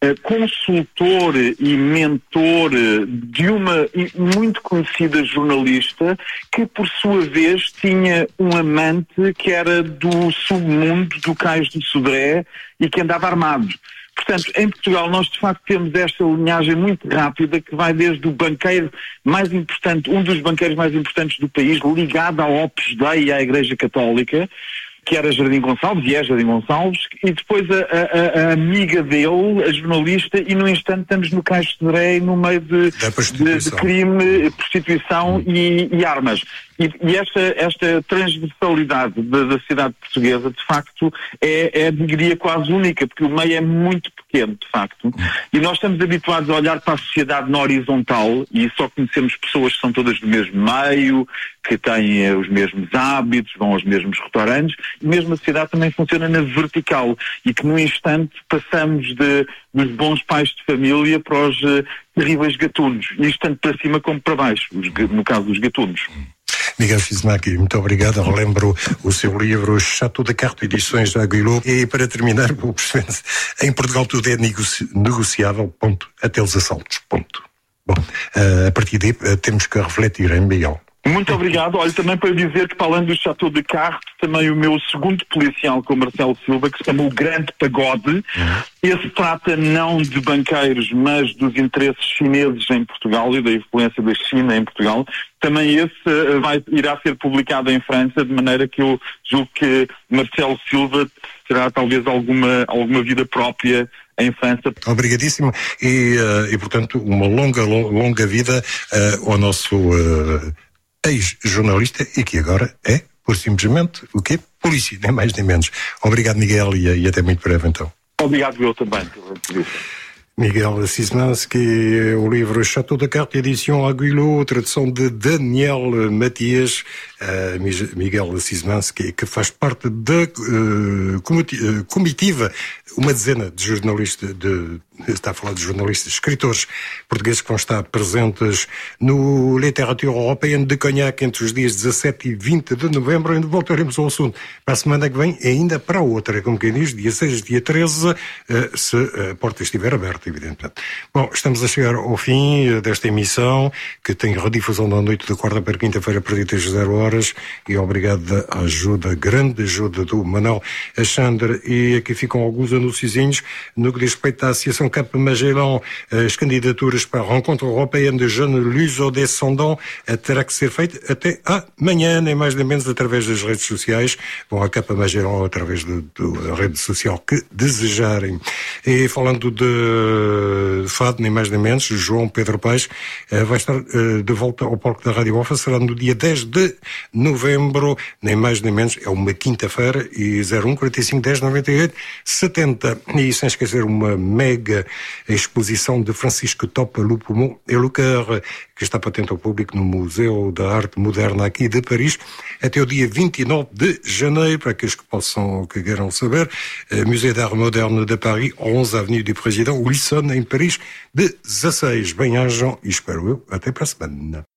consultor e mentor de uma muito conhecida jornalista que, por sua vez, tinha um amante que era do submundo do Cais do Sodré e que andava armado. Portanto, em Portugal nós de facto temos esta linhagem muito rápida que vai desde o banqueiro mais importante, um dos banqueiros mais importantes do país, ligado ao Opus Dei e à Igreja Católica, que era Jardim Gonçalves, e é Jardim Gonçalves, e depois a amiga dele, a jornalista, e no instante estamos no Cais de Sodré, no meio de crime, prostituição e armas. E esta transversalidade da sociedade portuguesa, de facto, diria, quase única, porque o meio é muito pequeno, de facto. E nós estamos habituados a olhar para a sociedade na horizontal e só conhecemos pessoas que são todas do mesmo meio, que têm os mesmos hábitos, vão aos mesmos restaurantes. E mesmo a sociedade também funciona na vertical e que, no instante, passamos dos bons pais de família para os terríveis gatunos. E tanto para cima como para baixo, no caso dos gatunos. Miguel Cismaki, muito obrigado. Relembro o seu livro Château de Cartes, edições da Aguilou. E para terminar, em Portugal tudo é negociável, ponto, até os assaltos, ponto. Bom, a partir daí temos que refletir, hein, Miguel? Muito obrigado. Olha, também para dizer que, para além do Château de Cartes, também o meu segundo policial, com o Marcelo Silva, que se chama O Grande Pagode. Esse trata não de banqueiros, mas dos interesses chineses em Portugal e da influência da China em Portugal. Também esse irá ser publicado em França, de maneira que eu julgo que Marcelo Silva terá talvez alguma vida própria em França. Obrigadíssimo e portanto, uma longa vida ao nosso ex-jornalista e que agora é, por simplesmente, o quê? Polícia, nem mais nem menos. Obrigado, Miguel, e até muito breve, então. Obrigado, eu também. Miguel Cismanski, o livro Château de Cartes, edição Aguilou, tradução de Daniel Matias. Miguel Cismanski, que faz parte da comitiva, uma dezena de jornalistas, está a falar de jornalistas, escritores portugueses que vão estar presentes no Literatura Europeana de Cognac entre os dias 17 e 20 de novembro, onde voltaremos ao assunto para a semana que vem, ainda para a outra, como quem diz, dia 6, dia 13, se a porta estiver aberta, evidentemente. Bom, estamos a chegar ao fim desta emissão, que tem redifusão da noite de quarta para quinta-feira, a partir das 0 horas, e obrigado à ajuda, grande ajuda do Manuel Alexandre, e aqui ficam alguns anunciozinhos no que diz respeito à Associação Cap Magellan. As candidaturas para a Rencontre Européenne de Jeunes Luso-Descendants terá que ser feita até amanhã, nem mais nem menos, através das redes sociais. Vão à Cap Magellan através da rede social que desejarem. E falando de fado, nem mais nem menos, João Pedro Paes vai estar de volta ao palco da Rádio Alfa, será no dia 10 de novembro, nem mais nem menos, é uma quinta-feira, e 01 45 10 98 70. E sem esquecer uma mega exposição de Francisco Topa Le Poumon et le Cœur, que está patente ao público no Museu da Arte Moderna aqui de Paris, até o dia 29 de janeiro, para aqueles que queiram saber, Museu d'Art Moderne de Paris, 11 Avenue du Président Wilson, em Paris, de 16. Bem-ajam e espero eu até para a semana.